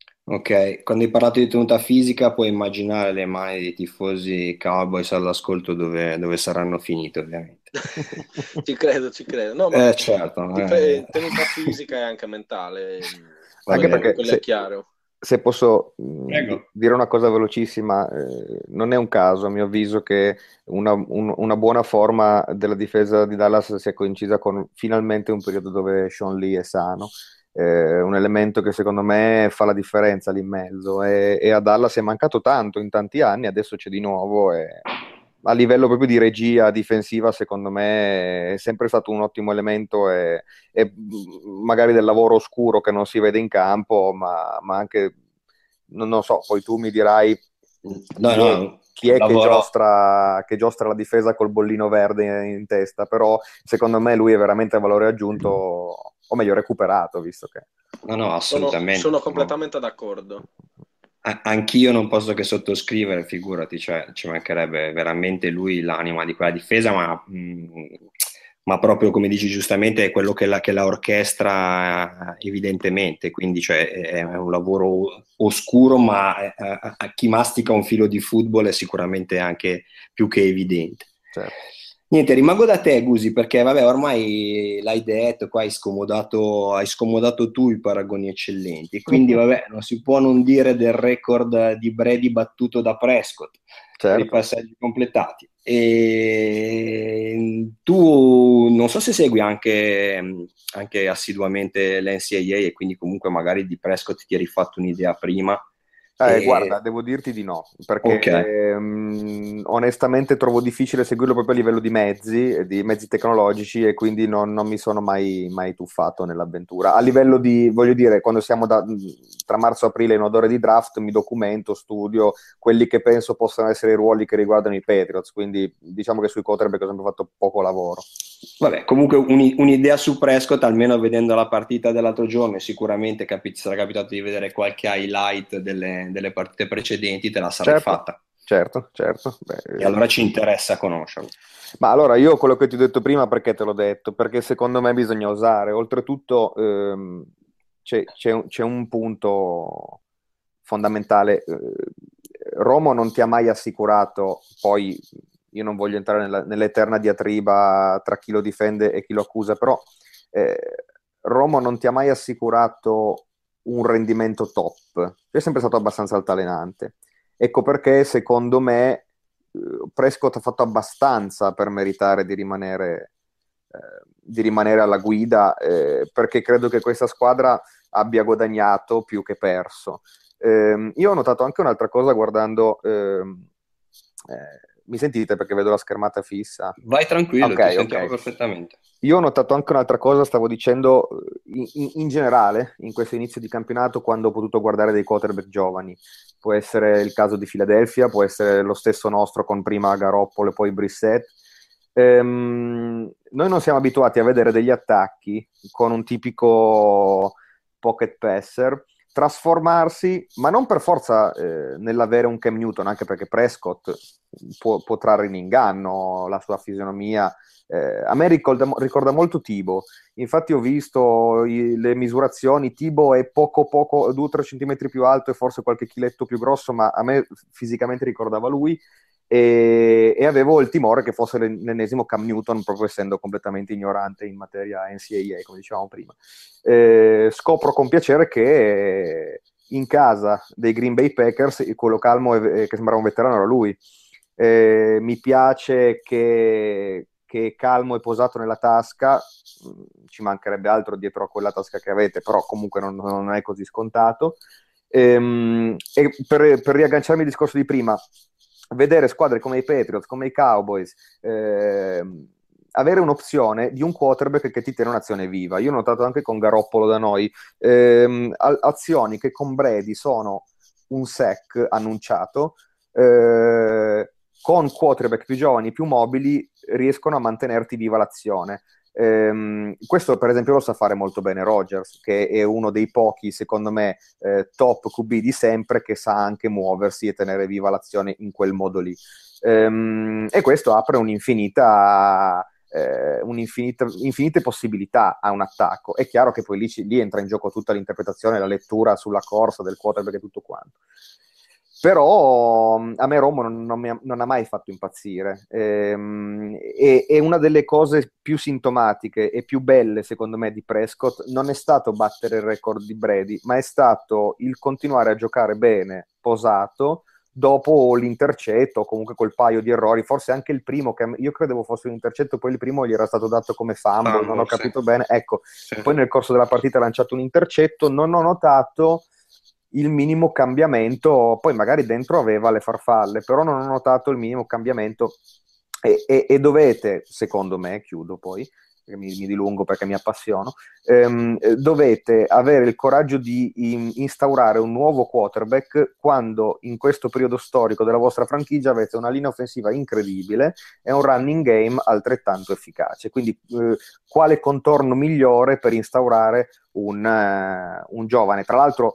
Ok, quando hai parlato di tenuta fisica puoi immaginare le mani dei tifosi Cowboys all'ascolto dove, dove saranno finite, ovviamente. Ci credo, ci credo. No, ma eh, certo, dif- eh. tenuta fisica e anche mentale. Anche perché quello se, è chiaro. Se posso mh, dire una cosa velocissima, eh, non è un caso, a mio avviso, che una, un- una buona forma della difesa di Dallas sia coincisa con finalmente un periodo dove Sean Lee è sano. Eh, un elemento che secondo me fa la differenza lì in mezzo, e, e a Dallas è mancato tanto in tanti anni, adesso c'è di nuovo, e a livello proprio di regia difensiva secondo me è sempre stato un ottimo elemento, e, e magari del lavoro oscuro che non si vede in campo, ma, ma anche, non, non so, poi tu mi dirai no, chi, no, è, chi è che, lavoro... giostra, che giostra la difesa col bollino verde in testa, però secondo me lui è veramente valore aggiunto, o meglio recuperato, visto che... No, no, assolutamente. Sono, sono completamente d'accordo. Anch'io non posso che sottoscrivere, figurati, cioè ci mancherebbe veramente lui l'anima di quella difesa, ma, mh, ma proprio come dici giustamente è quello che la, che la orchestra evidentemente, quindi cioè, è un lavoro oscuro, ma a, a, a chi mastica un filo di football è sicuramente anche più che evidente. Certo. Niente, rimango da te, Gusi, perché vabbè, ormai l'hai detto, qua hai scomodato, hai scomodato tu i paragoni eccellenti, quindi vabbè, non si può non dire del record di Brady battuto da Prescott, certo, per i passaggi completati. E tu non so se segui anche, anche assiduamente l'N C A A, e quindi comunque magari di Prescott ti eri fatto un'idea prima. Eh, e... Guarda, devo dirti di no, perché okay. mh, onestamente trovo difficile seguirlo proprio a livello di mezzi, di mezzi tecnologici, e quindi non, non mi sono mai, mai tuffato nell'avventura. A livello di, voglio dire, quando siamo da, tra marzo e aprile in odore di draft, mi documento, studio quelli che penso possano essere i ruoli che riguardano i Patriots, quindi diciamo che sui quarterback ho sempre fatto poco lavoro. Vabbè, comunque un, un'idea su Prescott, almeno vedendo la partita dell'altro giorno, e sicuramente capi- sarà capitato di vedere qualche highlight delle, delle partite precedenti, te la sarai certo, fatta. Certo, certo. Beh, e allora ci interessa conoscerlo. Ma allora io quello che ti ho detto prima, perché te l'ho detto? Perché secondo me bisogna osare. Oltretutto ehm, c'è, c'è, un, c'è un punto fondamentale. Romo non ti ha mai assicurato, poi io non voglio entrare nella, nell'eterna diatriba tra chi lo difende e chi lo accusa, però eh, Romo non ti ha mai assicurato un rendimento top, è sempre stato abbastanza altalenante. Ecco perché secondo me Prescott ha fatto abbastanza per meritare di rimanere, eh, di rimanere alla guida, eh, perché credo che questa squadra abbia guadagnato più che perso. Eh, io ho notato anche un'altra cosa guardando... ehm, eh, mi sentite perché vedo la schermata fissa? Vai tranquillo, okay, ti sentiamo okay. perfettamente. Io ho notato anche un'altra cosa, stavo dicendo, in, in, in generale, in questo inizio di campionato, quando ho potuto guardare dei quarterback giovani. Può essere il caso di Philadelphia, può essere lo stesso nostro con prima Garoppolo e poi Brissett. Ehm, noi non siamo abituati a vedere degli attacchi con un tipico pocket passer trasformarsi, ma non per forza eh, nell'avere un Cam Newton, anche perché Prescott può, può trarre in inganno la sua fisionomia. Eh, a me ricorda, ricorda molto Tibo. Infatti ho visto i, le misurazioni. Tibo è poco poco, due o tre centimetri più alto e forse qualche chiletto più grosso, ma a me fisicamente ricordava lui. E, e avevo il timore che fosse l'ennesimo Cam Newton, proprio essendo completamente ignorante in materia N C A A, come dicevamo prima. Eh, scopro con piacere che in casa dei Green Bay Packers quello calmo e, che sembrava un veterano era lui. Eh, mi piace che, che è calmo e posato nella tasca, ci mancherebbe altro dietro a quella tasca che avete, però comunque non, non è così scontato. Ehm, e per, per riagganciarmi al discorso di prima, vedere squadre come i Patriots, come i Cowboys, ehm, avere un'opzione di un quarterback che ti tiene un'azione viva. Io ho notato anche con Garoppolo da noi, ehm, azioni che con Brady sono un sack annunciato, eh, con quarterback più giovani, più mobili, riescono a mantenerti viva l'azione. Ehm, questo per esempio lo sa fare molto bene Rodgers, che è uno dei pochi, secondo me, eh, top Q B di sempre, che sa anche muoversi e tenere viva l'azione in quel modo lì. Ehm, e questo apre un'infinita eh, un'infinita, infinite possibilità a un attacco. È chiaro che poi lì, lì entra in gioco tutta l'interpretazione, la lettura sulla corsa del quarterback e tutto quanto. Però a me Romo non, non, mi ha, non ha mai fatto impazzire. Ehm, e, e una delle cose più sintomatiche e più belle, secondo me, di Prescott non è stato battere il record di Brady, ma è stato il continuare a giocare bene, posato, dopo l'intercetto, o comunque quel paio di errori, forse anche il primo, che io credevo fosse un intercetto, poi il primo gli era stato dato come fumble, fumble non ho capito sì. bene, ecco, sì. Poi nel corso della partita ha lanciato un intercetto, non ho notato il minimo cambiamento, poi magari dentro aveva le farfalle, però non ho notato il minimo cambiamento e, e, e dovete, secondo me, chiudo poi, mi, mi dilungo perché mi appassiono, ehm, dovete avere il coraggio di in, instaurare un nuovo quarterback quando in questo periodo storico della vostra franchigia avete una linea offensiva incredibile e un running game altrettanto efficace. Quindi eh, quale contorno migliore per instaurare un, uh, un giovane? Tra l'altro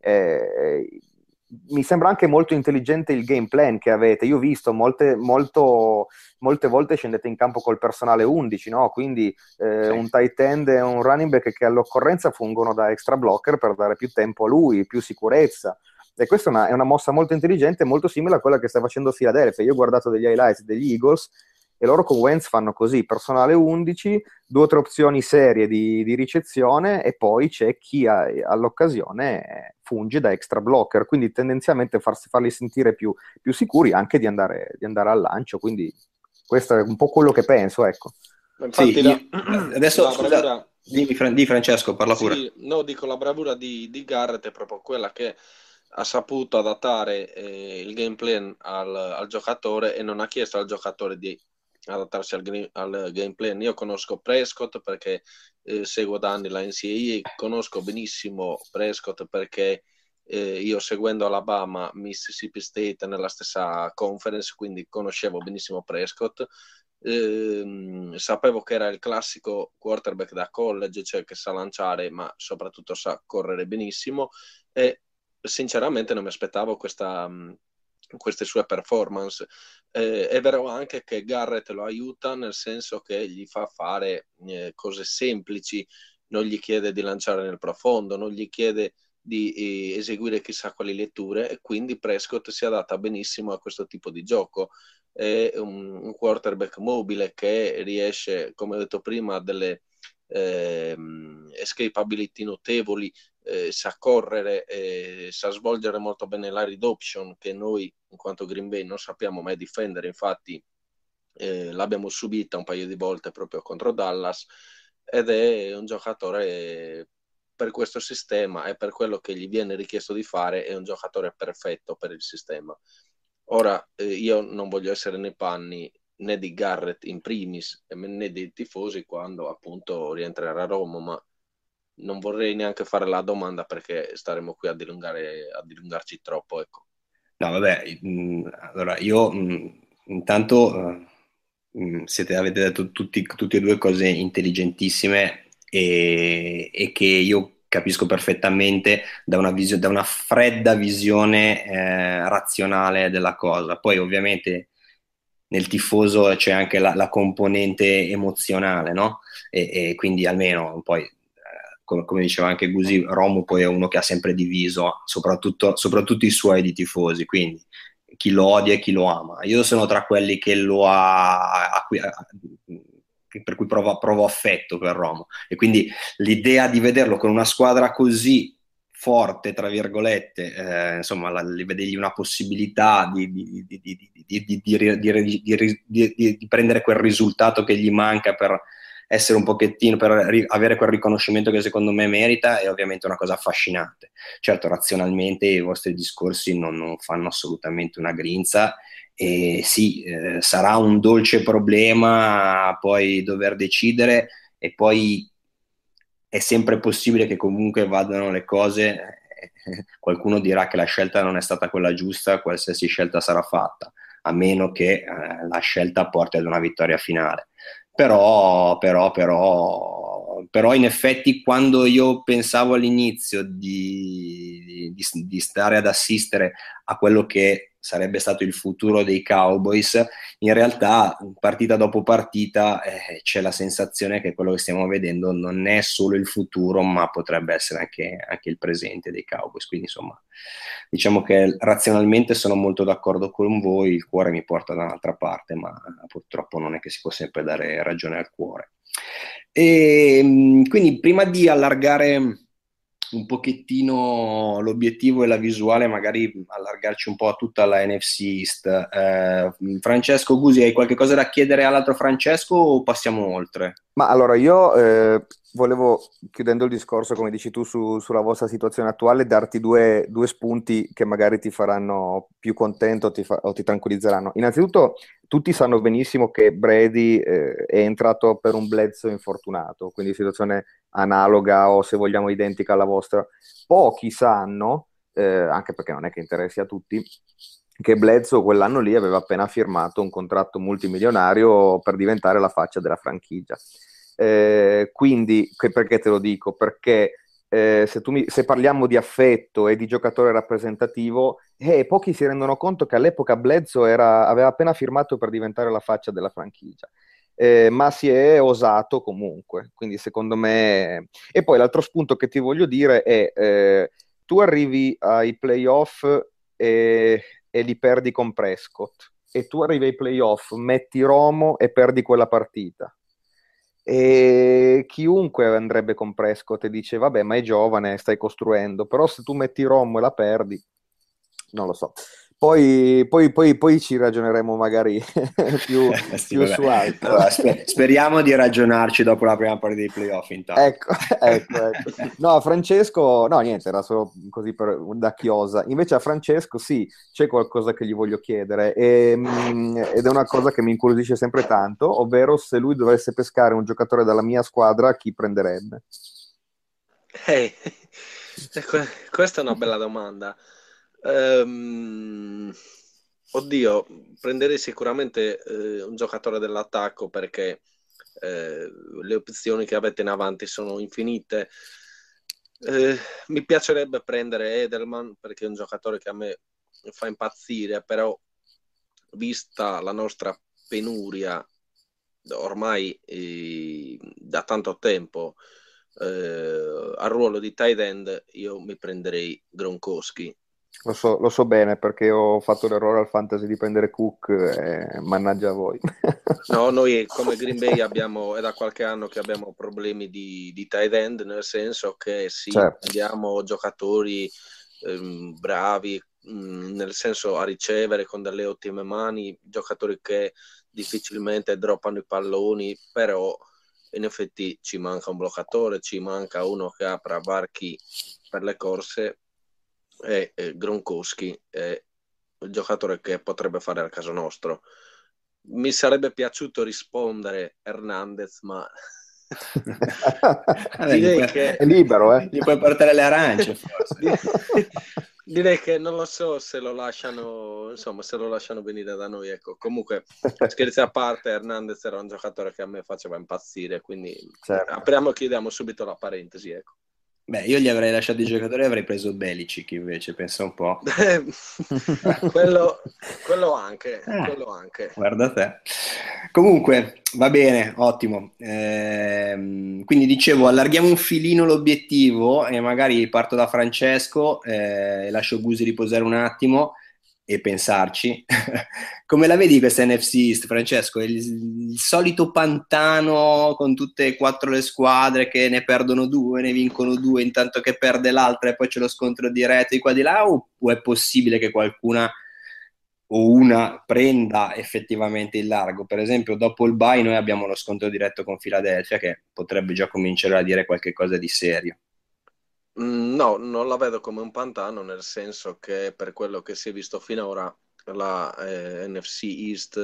Eh, mi sembra anche molto intelligente il game plan che avete. Io ho visto molte, molto, molte volte scendete in campo col personale undici, no? Quindi eh, sì. un tight end e un running back che all'occorrenza fungono da extra blocker per dare più tempo a lui, più sicurezza. E questa è una, è una mossa molto intelligente, molto simile a quella che sta facendo Philadelphia. Io ho guardato degli highlights degli Eagles e loro con Wentz fanno così: personale undici, due o tre opzioni serie di, di ricezione e poi c'è chi ha, all'occasione funge da extra blocker, quindi tendenzialmente farsi, farli sentire più, più sicuri anche di andare, di andare al lancio, quindi questo è un po' quello che penso, ecco. Infatti, sì, la, io, adesso scusa, bravura, dimmi, Fran, di Francesco, parla sì, pure. No, dico, la bravura di, di Garrett è proprio quella che ha saputo adattare eh, il game plan al, al giocatore e non ha chiesto al giocatore di adattarsi al, al game plan. Io conosco Prescott perché eh, seguo da anni la N C A A, conosco benissimo Prescott perché eh, io seguendo Alabama, Mississippi State nella stessa conference, quindi conoscevo benissimo Prescott. Eh, sapevo che era il classico quarterback da college, cioè che sa lanciare ma soprattutto sa correre benissimo, e sinceramente non mi aspettavo questa queste sue performance. Eh, è vero anche che Garrett lo aiuta nel senso che gli fa fare eh, cose semplici, non gli chiede di lanciare nel profondo, non gli chiede di eh, eseguire chissà quali letture, e quindi Prescott si adatta benissimo a questo tipo di gioco. È un, un quarterback mobile che riesce, come ho detto prima, a delle eh, escapability notevoli, eh, sa correre, eh, sa svolgere molto bene la read option, che noi in quanto Green Bay non sappiamo mai difendere. Infatti eh, l'abbiamo subita un paio di volte proprio contro Dallas, ed è un giocatore per questo sistema e per quello che gli viene richiesto di fare, è un giocatore perfetto per il sistema. Ora eh, io non voglio essere nei panni né di Garrett in primis né dei tifosi quando appunto rientrerà a Roma, ma non vorrei neanche fare la domanda perché staremo qui a dilungare, a dilungarci troppo, ecco. No, vabbè, mh, allora io mh, intanto uh, mh, siete, avete detto tutti, tutte e due cose intelligentissime e, e che io capisco perfettamente da una, visio- da una fredda visione eh, razionale della cosa. Poi ovviamente nel tifoso c'è anche la, la componente emozionale, no? E, e quindi almeno poi, eh, come, come diceva anche Gusi, Romu poi è uno che ha sempre diviso, soprattutto, soprattutto i suoi di tifosi, quindi chi lo odia e chi lo ama. Io sono tra quelli che lo ha, a cui- a- per cui provo, provo affetto per Romu, e quindi l'idea di vederlo con una squadra così forte, tra virgolette, eh, insomma, la, li vedergli una possibilità di, di, di, di, di, di, di, di, di prendere quel risultato che gli manca per essere un pochettino, per ri- avere quel riconoscimento che secondo me merita, è ovviamente una cosa affascinante. Certo, razionalmente i vostri discorsi non, non fanno assolutamente una grinza, e sì, eh, sarà un dolce problema poi dover decidere, e poi è sempre possibile che comunque vadano le cose, eh, qualcuno dirà che la scelta non è stata quella giusta, qualsiasi scelta sarà fatta, a meno che eh, la scelta porti ad una vittoria finale. Però, però, però, però in effetti quando io pensavo all'inizio di, di, di stare ad assistere a quello che sarebbe stato il futuro dei Cowboys, in realtà partita dopo partita eh, c'è la sensazione che quello che stiamo vedendo non è solo il futuro, ma potrebbe essere anche, anche il presente dei Cowboys. Quindi insomma, diciamo che razionalmente sono molto d'accordo con voi, il cuore mi porta da un'altra parte, ma purtroppo non è che si può sempre dare ragione al cuore. E quindi prima di allargare un pochettino l'obiettivo e la visuale, magari allargarci un po' a tutta la N F C East, eh, Francesco Gusi, hai qualche cosa da chiedere all'altro Francesco o passiamo oltre? Ma allora io eh, volevo, chiudendo il discorso, come dici tu, su- sulla vostra situazione attuale, darti due, due spunti che magari ti faranno più contento o ti, fa- o ti tranquillizzeranno. Innanzitutto, tutti sanno benissimo che Brady eh, è entrato per un Bledsoe infortunato, quindi situazione analoga o se vogliamo identica alla vostra. Pochi sanno, eh, anche perché non è che interessi a tutti, che Bledsoe quell'anno lì aveva appena firmato un contratto multimilionario per diventare la faccia della franchigia. Eh, quindi, che, perché te lo dico? Perché eh, se, tu mi, se parliamo di affetto e di giocatore rappresentativo, eh, pochi si rendono conto che all'epoca Bledsoe era, aveva appena firmato per diventare la faccia della franchigia. Eh, ma si è osato comunque, quindi secondo me... E poi l'altro spunto che ti voglio dire è, eh, tu arrivi ai playoff e, e li perdi con Prescott, e tu arrivi ai playoff, metti Romo e perdi quella partita. E chiunque andrebbe con Prescott e dice vabbè, ma è giovane, stai costruendo, però se tu metti Romo e la perdi, non lo so. Poi, poi, poi, poi ci ragioneremo magari più, Sì, più su altro. allora, sper- speriamo di ragionarci dopo la prima parte dei playoff intanto. Ecco, ecco, ecco. No, Francesco, no, niente, era solo così per, da chiosa. Invece a Francesco sì, c'è qualcosa che gli voglio chiedere e, mm, ed è una cosa che mi incuriosisce sempre tanto, ovvero se lui dovesse pescare un giocatore dalla mia squadra, chi prenderebbe? Hey, que- questa è una bella domanda. Ehm, oddio, prenderei sicuramente eh, un giocatore dell'attacco perché eh, le opzioni che avete in avanti sono infinite. Eh, mi piacerebbe prendere Edelman perché è un giocatore che a me fa impazzire, però vista la nostra penuria ormai eh, da tanto tempo eh, al ruolo di tight end, io mi prenderei Gronkowski. Lo so, lo so bene perché ho fatto l'errore al fantasy di prendere Cook e mannaggia a voi. No, noi come Green Bay abbiamo, è da qualche anno che abbiamo problemi di, di tight end, nel senso che sì, certo, abbiamo giocatori ehm, bravi, mh, nel senso a ricevere con delle ottime mani, giocatori che difficilmente droppano i palloni, però in effetti ci manca un bloccatore, ci manca uno che apra varchi per le corse, e, e Gronkowski è il giocatore che potrebbe fare al caso nostro. Mi sarebbe piaciuto rispondere Hernandez, ma Vabbè, direi puoi, che è libero, eh? gli puoi portare le arance forse. Direi che non lo so se lo lasciano, insomma, se lo lasciano venire da noi, ecco. Comunque, scherzi a parte, Hernandez era un giocatore che a me faceva impazzire, quindi Certo. apriamo e chiudiamo subito la parentesi, ecco. Beh, io gli avrei lasciato i giocatori e avrei preso Belicic invece, pensa un po'. quello, quello anche, Eh, quello anche. Guarda te. Comunque, va bene, ottimo. Ehm, quindi dicevo, allarghiamo un filino l'obiettivo e magari parto da Francesco, eh, lascio Gusi riposare un attimo e pensarci. Come la vedi questa N F C East, Francesco? È il, il solito pantano con tutte e quattro le squadre che ne perdono due, ne vincono due, intanto che perde l'altra e poi c'è lo scontro diretto di qua di là, o, o è possibile che qualcuna o una prenda effettivamente il largo? Per esempio, dopo il bye noi abbiamo lo scontro diretto con Philadelphia che potrebbe già cominciare a dire qualche cosa di serio. Mm, No, non la vedo come un pantano, nel senso che per quello che si è visto finora la eh, N F C East,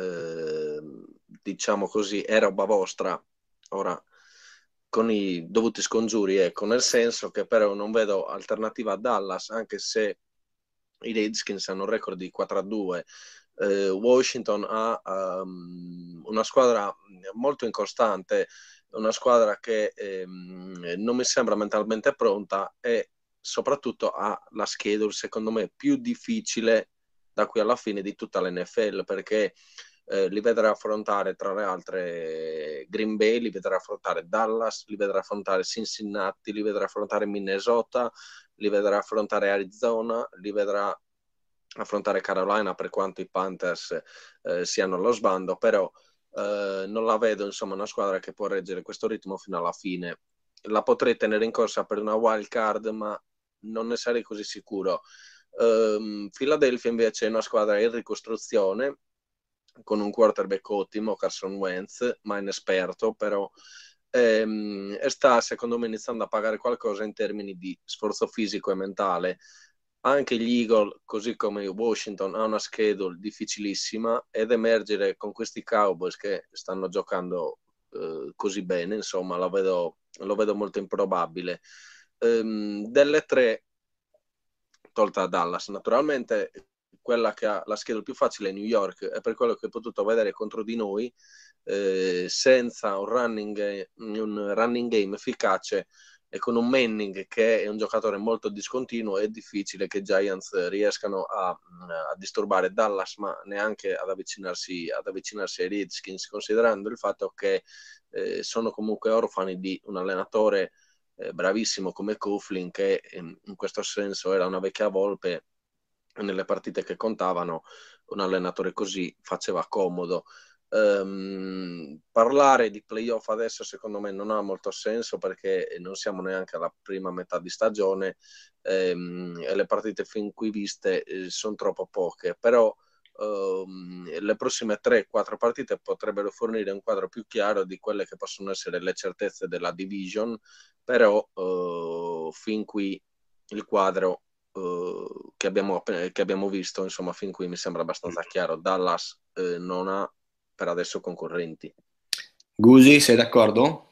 eh, diciamo così, è roba vostra. Ora, con i dovuti scongiuri, ecco, nel senso che però non vedo alternativa a Dallas, anche se i Redskins hanno un record di quattro a due. Eh, Washington ha um, una squadra molto incostante, una squadra che ehm, non mi sembra mentalmente pronta e soprattutto ha la schedule secondo me più difficile da qui alla fine di tutta l'N F L, perché eh, li vedrà affrontare tra le altre Green Bay, li vedrà affrontare Dallas, li vedrà affrontare Cincinnati, li vedrà affrontare Minnesota, li vedrà affrontare Arizona, li vedrà affrontare Carolina, per quanto i Panthers eh, siano allo sbando, però eh, non la vedo insomma una squadra che può reggere questo ritmo fino alla fine. La potrei tenere in corsa per una wild card, ma non ne sarei così sicuro. Um, Philadelphia invece è una squadra in ricostruzione con un quarterback ottimo, Carson Wentz, ma inesperto, però ehm, e sta secondo me iniziando a pagare qualcosa in termini di sforzo fisico e mentale. Anche gli Eagle, così come Washington, ha una schedule difficilissima ed emergere con questi Cowboys che stanno giocando eh, così bene, insomma, lo vedo, lo vedo molto improbabile. Ehm, delle tre, tolta Dallas, naturalmente, quella che ha la schedule più facile è New York, e per quello che ho potuto vedere contro di noi, eh, senza un running, un running game efficace e con un Manning che è un giocatore molto discontinuo, è difficile che i Giants riescano a, a disturbare Dallas, ma neanche ad avvicinarsi, ad avvicinarsi ai Redskins, considerando il fatto che eh, sono comunque orfani di un allenatore eh, bravissimo come Coughlin, che in, in questo senso era una vecchia volpe. Nelle partite che contavano un allenatore così faceva comodo. Um, parlare di playoff adesso secondo me non ha molto senso, perché non siamo neanche alla prima metà di stagione um, e le partite fin qui viste eh, sono troppo poche, però um, le prossime tre quattro partite potrebbero fornire un quadro più chiaro di quelle che possono essere le certezze della division, però uh, fin qui il quadro Uh, che, abbiamo, che abbiamo visto, insomma, fin qui mi sembra abbastanza chiaro. Dallas uh, non ha per adesso concorrenti. Gusi, sei d'accordo?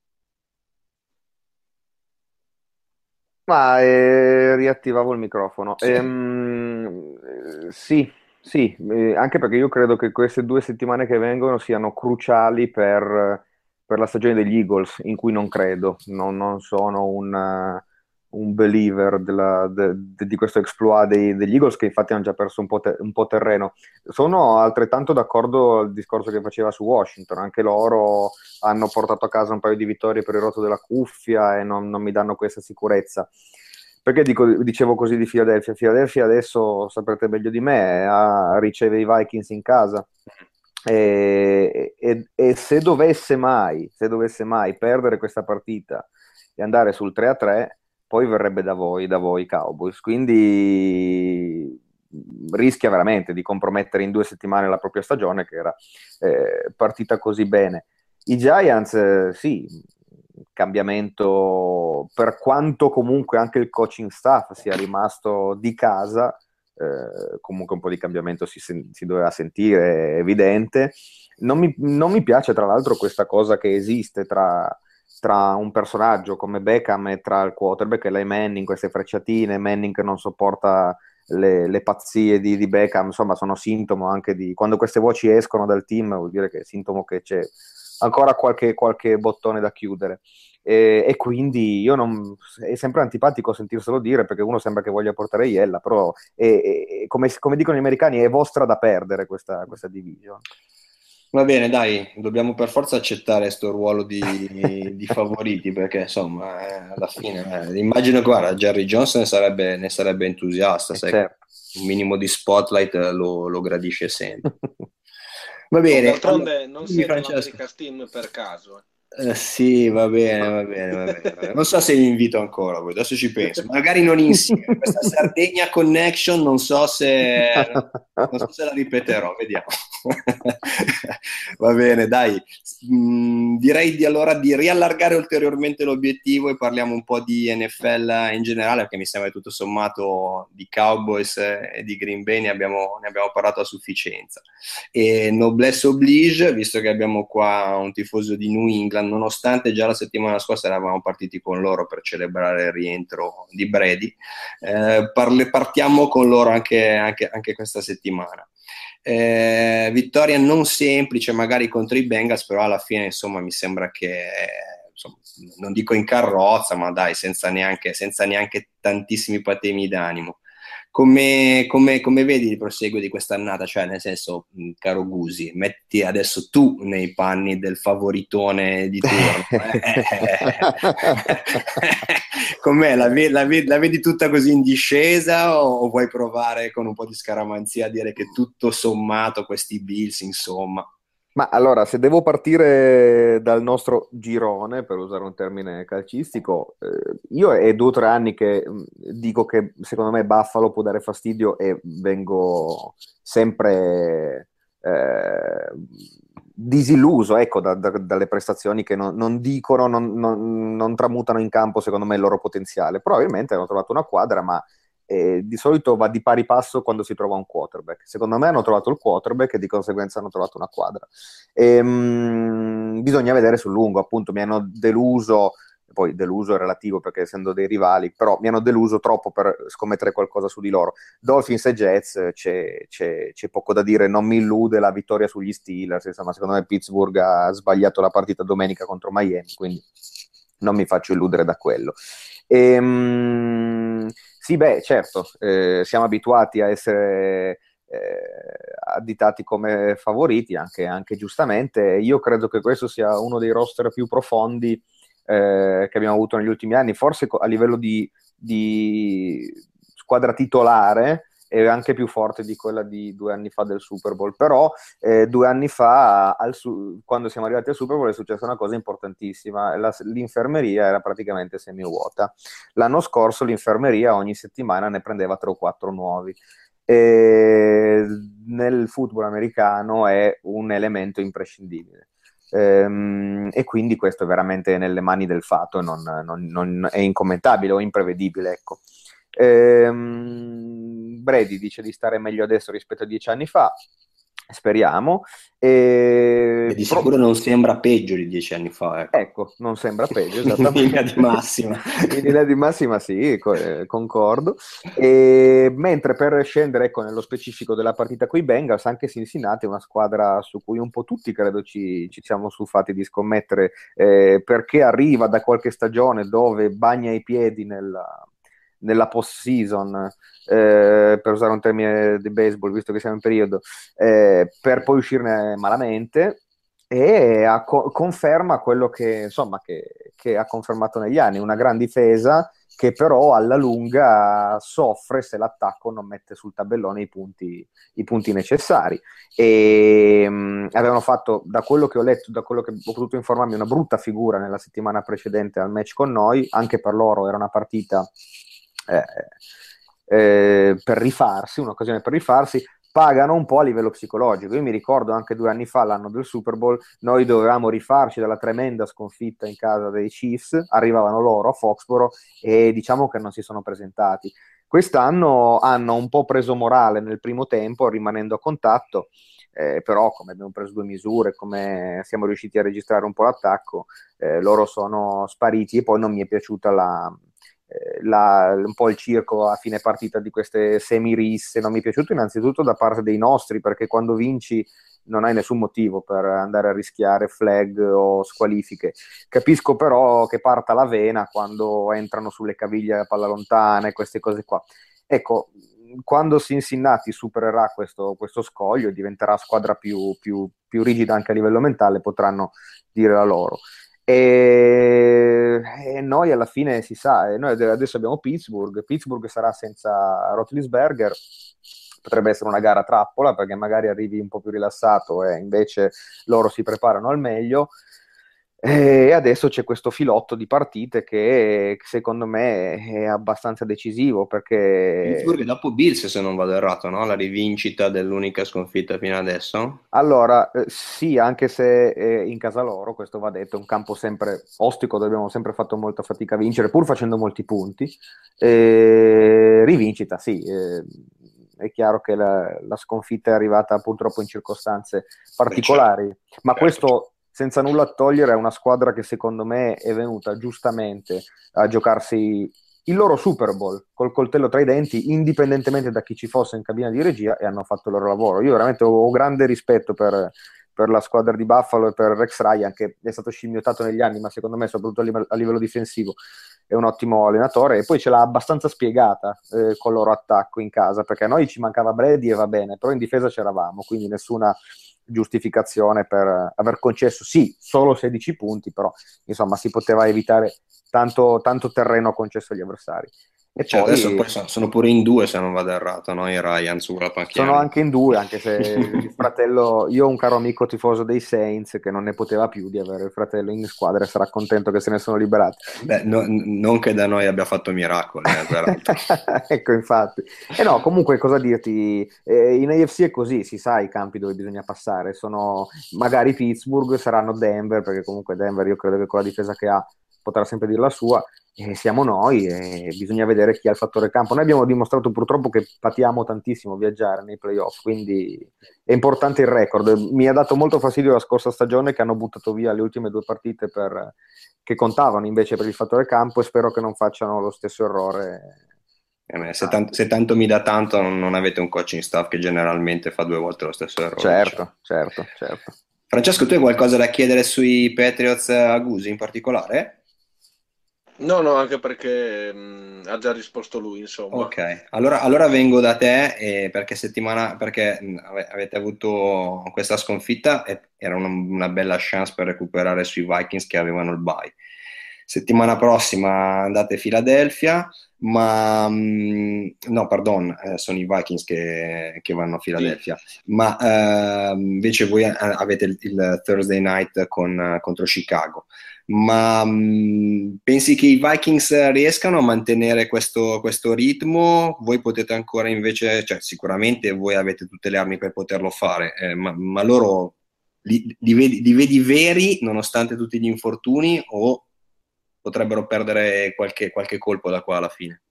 Ma eh, riattivavo il microfono. Sì. Ehm, eh, sì, sì, eh, anche perché io credo che queste due settimane che vengono siano cruciali per, per la stagione degli Eagles, in cui non credo, non, non sono un, eh, un believer della- de- de- di questo exploit dei- degli Eagles, che infatti hanno già perso un po', te- un po' terreno. Sono altrettanto d'accordo al discorso che faceva su Washington, anche loro hanno portato a casa un paio di vittorie per il rotto della cuffia e non, non mi danno questa sicurezza. Perché dico, dicevo così di Philadelphia? Philadelphia adesso, saprete meglio di me, ha- riceve i Vikings in casa. E, e- e se dovesse mai, se dovesse mai perdere questa partita e andare sul tre a tre, poi verrebbe da voi, da voi Cowboys. Quindi rischia veramente di compromettere in due settimane la propria stagione, che era eh, partita così bene. I Giants, eh, sì, cambiamento, per quanto comunque anche il coaching staff sia rimasto di casa, eh, comunque un po' di cambiamento si, sen- si doveva sentire, è evidente. Non mi, non mi piace tra l'altro questa cosa che esiste tra, tra un personaggio come Beckham e tra il quarterback e lei Manning, queste frecciatine, Manning che non sopporta le, le pazzie di, di Beckham, insomma sono sintomo anche di, quando queste voci escono dal team vuol dire che è sintomo che c'è ancora qualche, qualche bottone da chiudere. E, e quindi io non, è sempre antipatico sentirselo dire perché uno sembra che voglia portare Iella, però è, è, come, come dicono gli americani è vostra da perdere questa, questa division. Va bene, dai, dobbiamo per forza accettare sto ruolo di, di favoriti perché insomma eh, alla fine eh, immagino che guarda, Jerry Jones ne sarebbe, ne sarebbe entusiasta, Eh, sai, certo. un minimo di spotlight lo, lo gradisce sempre. Va No, bene, d'altronde allora, non dimmi, siete Francesco. l'America's Team per caso. eh. Eh, sì, va bene, va bene, va bene, va bene. Non so se vi invito ancora, voi, adesso ci penso. Magari non insieme. Questa Sardegna Connection non so se, non so se la ripeterò, vediamo. Va bene, dai. Mm, direi di allora di riallargare ulteriormente l'obiettivo e parliamo un po' di N F L in generale, perché mi sembra che tutto sommato di Cowboys e di Green Bay ne abbiamo, ne abbiamo parlato a sufficienza. E noblesse oblige, visto che abbiamo qua un tifoso di New England, nonostante già la settimana scorsa eravamo partiti con loro per celebrare il rientro di Brady, eh, parle, partiamo con loro anche, anche, anche questa settimana. Eh, vittoria non semplice magari contro i Bengals, però alla fine insomma mi sembra che insomma, non dico in carrozza, ma dai, senza neanche, senza neanche tantissimi patemi d'animo. Come, come, come vedi il proseguo di quest'annata? Cioè, nel senso, mh, caro Gusi, metti adesso tu nei panni del favoritone di turno. Eh? Com'è? La, ve- la, ve- la vedi tutta così in discesa o, o vuoi provare con un po' di scaramanzia a dire che tutto sommato questi Bills, insomma... Ma allora, se devo partire dal nostro girone, per usare un termine calcistico, eh, io è due o tre anni che mh, dico che secondo me Buffalo può dare fastidio e vengo sempre eh, disilluso, ecco, da- da- dalle prestazioni che non, non dicono, non, non- non tramutano in campo secondo me il loro potenziale. Probabilmente hanno trovato una quadra, ma e di solito va di pari passo quando si trova un quarterback. Secondo me hanno trovato il quarterback e di conseguenza hanno trovato una quadra. E, mh, bisogna vedere sul lungo, appunto mi hanno deluso, poi deluso è relativo perché essendo dei rivali, però mi hanno deluso troppo per scommettere qualcosa su di loro. Dolphins e Jets c'è, c'è, c'è poco da dire, non mi illude la vittoria sugli Steelers, insomma secondo me Pittsburgh ha sbagliato la partita domenica contro Miami, quindi non mi faccio illudere da quello. E, mh, sì, beh, certo, eh, siamo abituati a essere eh, additati come favoriti, anche, anche giustamente. Io credo che questo sia uno dei roster più profondi eh, che abbiamo avuto negli ultimi anni, forse a livello di, di squadra titolare è anche più forte di quella di due anni fa del Super Bowl, però eh, due anni fa, al su- quando siamo arrivati al Super Bowl, è successa una cosa importantissima, La- l'infermeria era praticamente semivuota. L'anno scorso l'infermeria ogni settimana ne prendeva tre o quattro nuovi. E nel football americano è un elemento imprescindibile. Ehm, e quindi questo è veramente nelle mani del fato, non, non- non è incommentabile o imprevedibile, ecco. Ehm, Brady dice di stare meglio adesso rispetto a dieci anni fa, speriamo. E E di pro- sicuro non sembra peggio di dieci anni fa, ecco. Ecco, non sembra peggio, In esattamente. linea di massima. In linea di massima sì, co- eh, concordo. E, mentre per scendere ecco, nello specifico della partita con i Bengals, anche Cincinnati è una squadra su cui un po' tutti credo ci, ci siamo stufati di scommettere, eh, perché arriva da qualche stagione dove bagna i piedi nella, nella post-season, eh, per usare un termine di baseball, visto che siamo in periodo, eh, per poi uscirne malamente. E ha, co- conferma quello che, insomma, che, che ha confermato negli anni, una gran difesa che però alla lunga soffre se l'attacco non mette sul tabellone i punti, i punti necessari. E mh, avevano fatto, da quello che ho letto, da quello che ho potuto informarmi, una brutta figura nella settimana precedente al match con noi. Anche per loro era una partita eh, eh, per rifarsi, un'occasione per rifarsi. Pagano un po' a livello psicologico. Io mi ricordo anche due anni fa, l'anno del Super Bowl, noi dovevamo rifarci dalla tremenda sconfitta in casa dei Chiefs, arrivavano loro a Foxborough e diciamo che non si sono presentati. Quest'anno hanno un po' preso morale nel primo tempo, rimanendo a contatto, eh, però come abbiamo preso due misure, come siamo riusciti a registrare un po' l'attacco, eh, loro sono spariti e poi non mi è piaciuta la, eh, la, un po' il circo a fine partita di queste semirisse, non mi è piaciuto innanzitutto da parte dei nostri, perché quando vinci non hai nessun motivo per andare a rischiare flag o squalifiche. Capisco però che parta la vena quando entrano sulle caviglie a palla lontana e queste cose qua. Ecco, quando Cincinnati supererà questo, questo scoglio, diventerà squadra più, più, più rigida anche a livello mentale, potranno dire la loro. E, e noi alla fine si sa, noi adesso abbiamo Pittsburgh, Pittsburgh sarà senza Roethlisberger, potrebbe essere una gara trappola perché magari arrivi un po' più rilassato e invece loro si preparano al meglio. E adesso c'è questo filotto di partite che secondo me è abbastanza decisivo, perché Pittsburgh dopo Bills, se non vado errato, no? La rivincita dell'unica sconfitta fino adesso. allora eh, sì, anche se è in casa loro, questo va detto, è un campo sempre ostico dove abbiamo sempre fatto molta fatica a vincere pur facendo molti punti. Eh, rivincita sì, eh, è chiaro che la, la sconfitta è arrivata purtroppo in circostanze particolari, Beh, certo, ma certo. questo senza nulla togliere è una squadra che secondo me è venuta giustamente a giocarsi il loro Super Bowl col coltello tra i denti, indipendentemente da chi ci fosse in cabina di regia, e hanno fatto il loro lavoro. Io veramente ho, ho grande rispetto per, per la squadra di Buffalo e per Rex Ryan, che è stato scimmiottato negli anni, ma secondo me soprattutto a livello, a livello difensivo è un ottimo allenatore, e poi ce l'ha abbastanza spiegata eh, col loro attacco in casa, perché a noi ci mancava Brady e va bene, però in difesa c'eravamo, quindi nessuna giustificazione per aver concesso sì solo sedici punti, però insomma si poteva evitare tanto, tanto terreno concesso agli avversari. E Cioè, poi adesso poi sono, sono pure in due, se non vado errato, no? I Ryan sulla sono panchina. anche in due, anche se il fratello, io ho un caro amico tifoso dei Saints che non ne poteva più di avere il fratello in squadra e sarà contento che se ne sono liberati. Beh, no- non che da noi abbia fatto miracoli, eh, peraltro. Ecco, infatti. E no, comunque cosa dirti, eh, in A F C è così, si sa i campi dove bisogna passare, sono magari Pittsburgh, saranno Denver, perché comunque Denver io credo che con la difesa che ha potrà sempre dire la sua, e siamo noi e bisogna vedere chi ha il fattore campo. Noi abbiamo dimostrato purtroppo che patiamo tantissimo viaggiare nei playoff, quindi è importante il record. Mi ha dato molto fastidio la scorsa stagione che hanno buttato via le ultime due partite per, che contavano invece per il fattore campo, e spero che non facciano lo stesso errore. Eh, se, tanto, se tanto mi dà tanto, non, non avete un coaching staff che generalmente fa due volte lo stesso errore. Certo, diciamo. certo, certo. Francesco, tu hai qualcosa da chiedere sui Patriots a Gusi in particolare? No, no, anche perché mh, ha già risposto lui, insomma. Ok, allora, allora vengo da te eh, perché settimana perché mh, ave- avete avuto questa sconfitta e era una, una bella chance per recuperare sui Vikings che avevano il bye. Settimana prossima andate a Philadelphia, ma mh, no, pardon, eh, sono i Vikings che, che vanno a Philadelphia, ma eh, invece voi eh, avete il, il Thursday night con, contro Chicago. Ma mh, pensi che i Vikings riescano a mantenere questo, questo ritmo? Voi potete ancora invece, cioè sicuramente voi avete tutte le armi per poterlo fare, eh, ma, ma loro li, li vedi, li vedi veri nonostante tutti gli infortuni o potrebbero perdere qualche, qualche colpo da qua alla fine?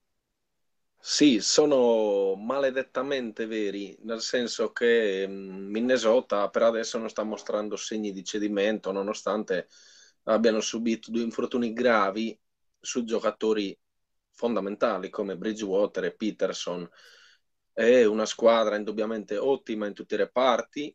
Sì, sono maledettamente veri, nel senso che mh, Minnesota per adesso non sta mostrando segni di cedimento, nonostante abbiano subito due infortuni gravi su giocatori fondamentali come Bridgewater e Peterson. È una squadra indubbiamente ottima in tutti i reparti,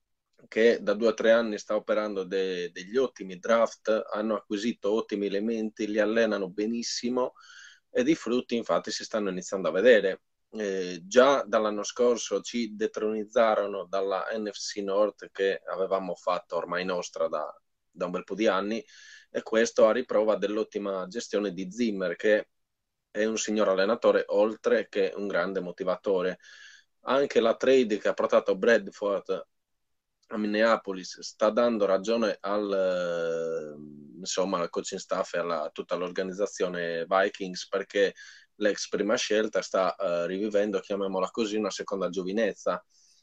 che da due o tre anni sta operando de- degli ottimi draft, hanno acquisito ottimi elementi, li allenano benissimo ed i frutti infatti si stanno iniziando a vedere. Eh, già dall'anno scorso ci detronizzarono dalla N F C North che avevamo fatto ormai nostra da, da un bel po' di anni, e questo a riprova dell'ottima gestione di Zimmer, che è un signor allenatore oltre che un grande motivatore. Anche la trade che ha portato Bradford a Minneapolis sta dando ragione al, eh, insomma, al coaching staff e alla, a tutta l'organizzazione Vikings, perché l'ex prima scelta sta uh, rivivendo, chiamiamola così, una seconda giovinezza.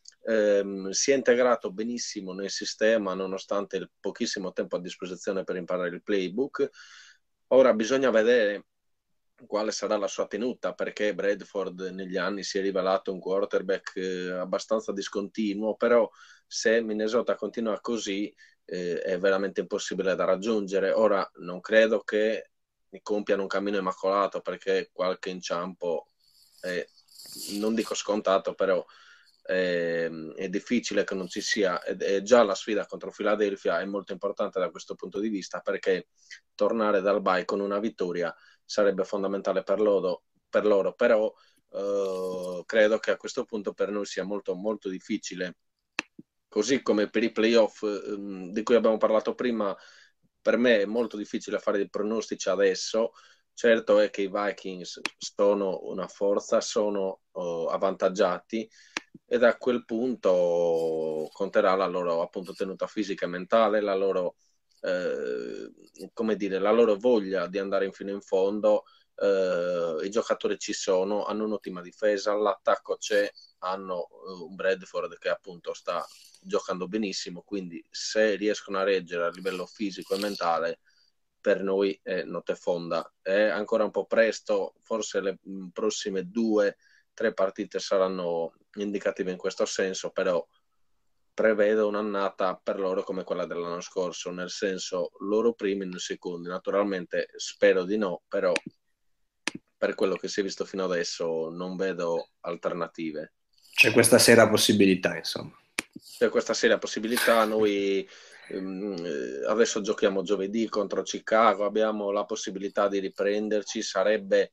Um, si è integrato benissimo nel sistema nonostante il pochissimo tempo a disposizione per imparare il playbook. Ora bisogna vedere quale sarà la sua tenuta, perché Bradford negli anni si è rivelato un quarterback eh, abbastanza discontinuo, però se Minnesota continua così eh, è veramente impossibile da raggiungere. Ora non credo che compiano un cammino immacolato, perché qualche inciampo è, non dico scontato, però è, è difficile che non ci sia, ed è già la sfida contro Philadelphia è molto importante da questo punto di vista, perché tornare dal bye con una vittoria sarebbe fondamentale per loro, per loro. Però eh, credo che a questo punto per noi sia molto molto difficile, così come per i playoff ehm, di cui abbiamo parlato prima. Per me è molto difficile fare dei pronostici adesso. Certo è che i Vikings sono una forza, sono uh, avvantaggiati, e da quel punto conterà la loro appunto tenuta fisica e mentale, la loro eh, come dire, la loro voglia di andare fino in fondo. Eh, i giocatori ci sono, hanno un'ottima difesa, l'attacco c'è, hanno uh, un Bradford che appunto sta giocando benissimo, quindi se riescono a reggere a livello fisico e mentale, per noi è notte fonda. È ancora un po' presto, forse le prossime due tre partite saranno indicative in questo senso, però prevedo un'annata per loro come quella dell'anno scorso, nel senso loro primi, noi secondi. Naturalmente spero di no, però per quello che si è visto fino adesso non vedo alternative. C'è questa sera possibilità, insomma. C'è questa seria possibilità. Noi ehm, adesso giochiamo giovedì contro Chicago, abbiamo la possibilità di riprenderci. Sarebbe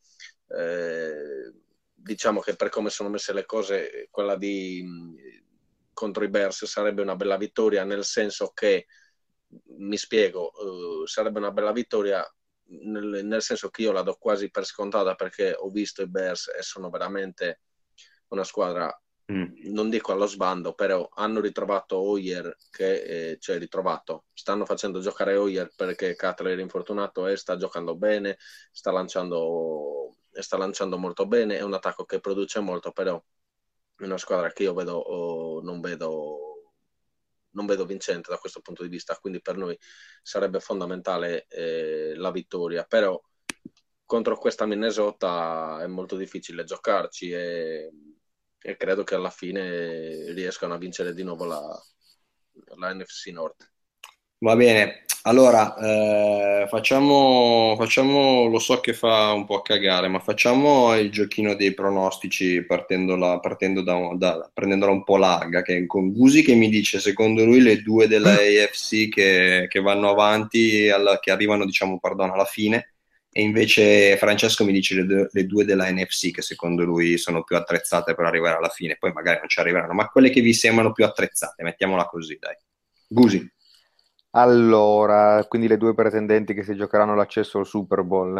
eh, diciamo che per come sono messe le cose, quella di contro i Bears sarebbe una bella vittoria, nel senso che, mi spiego, uh, sarebbe una bella vittoria nel, nel senso che io la do quasi per scontata, perché ho visto i Bears e sono veramente una squadra, non dico allo sbando, però hanno ritrovato Hoyer, che eh, cioè ritrovato, stanno facendo giocare Hoyer perché Cutler è infortunato e sta giocando bene, sta lanciando, sta lanciando molto bene, è un attacco che produce molto, però è una squadra che io vedo, oh, non vedo non vedo vincente da questo punto di vista, quindi per noi sarebbe fondamentale eh, la vittoria. Però contro questa Minnesota è molto difficile giocarci, e e credo che alla fine riescano a vincere di nuovo la, la N F C North. Va bene, allora eh, facciamo, facciamo, lo so che fa un po' cagare, ma facciamo il giochino dei pronostici partendola, partendo da, da, prendendola un po' larga, che con Gusi che mi dice secondo lui le due della A F C che, che vanno avanti, alla, che arrivano diciamo perdono alla fine, e invece Francesco mi dice le, le due della N F C che secondo lui sono più attrezzate per arrivare alla fine. Poi magari non ci arriveranno, ma quelle che vi sembrano più attrezzate, mettiamola così, dai. Gusi. Allora, quindi le due pretendenti che si giocheranno l'accesso al Super Bowl.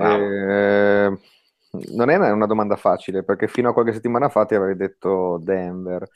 Eh, non è una domanda facile, perché fino a qualche settimana fa ti avrei detto Denver.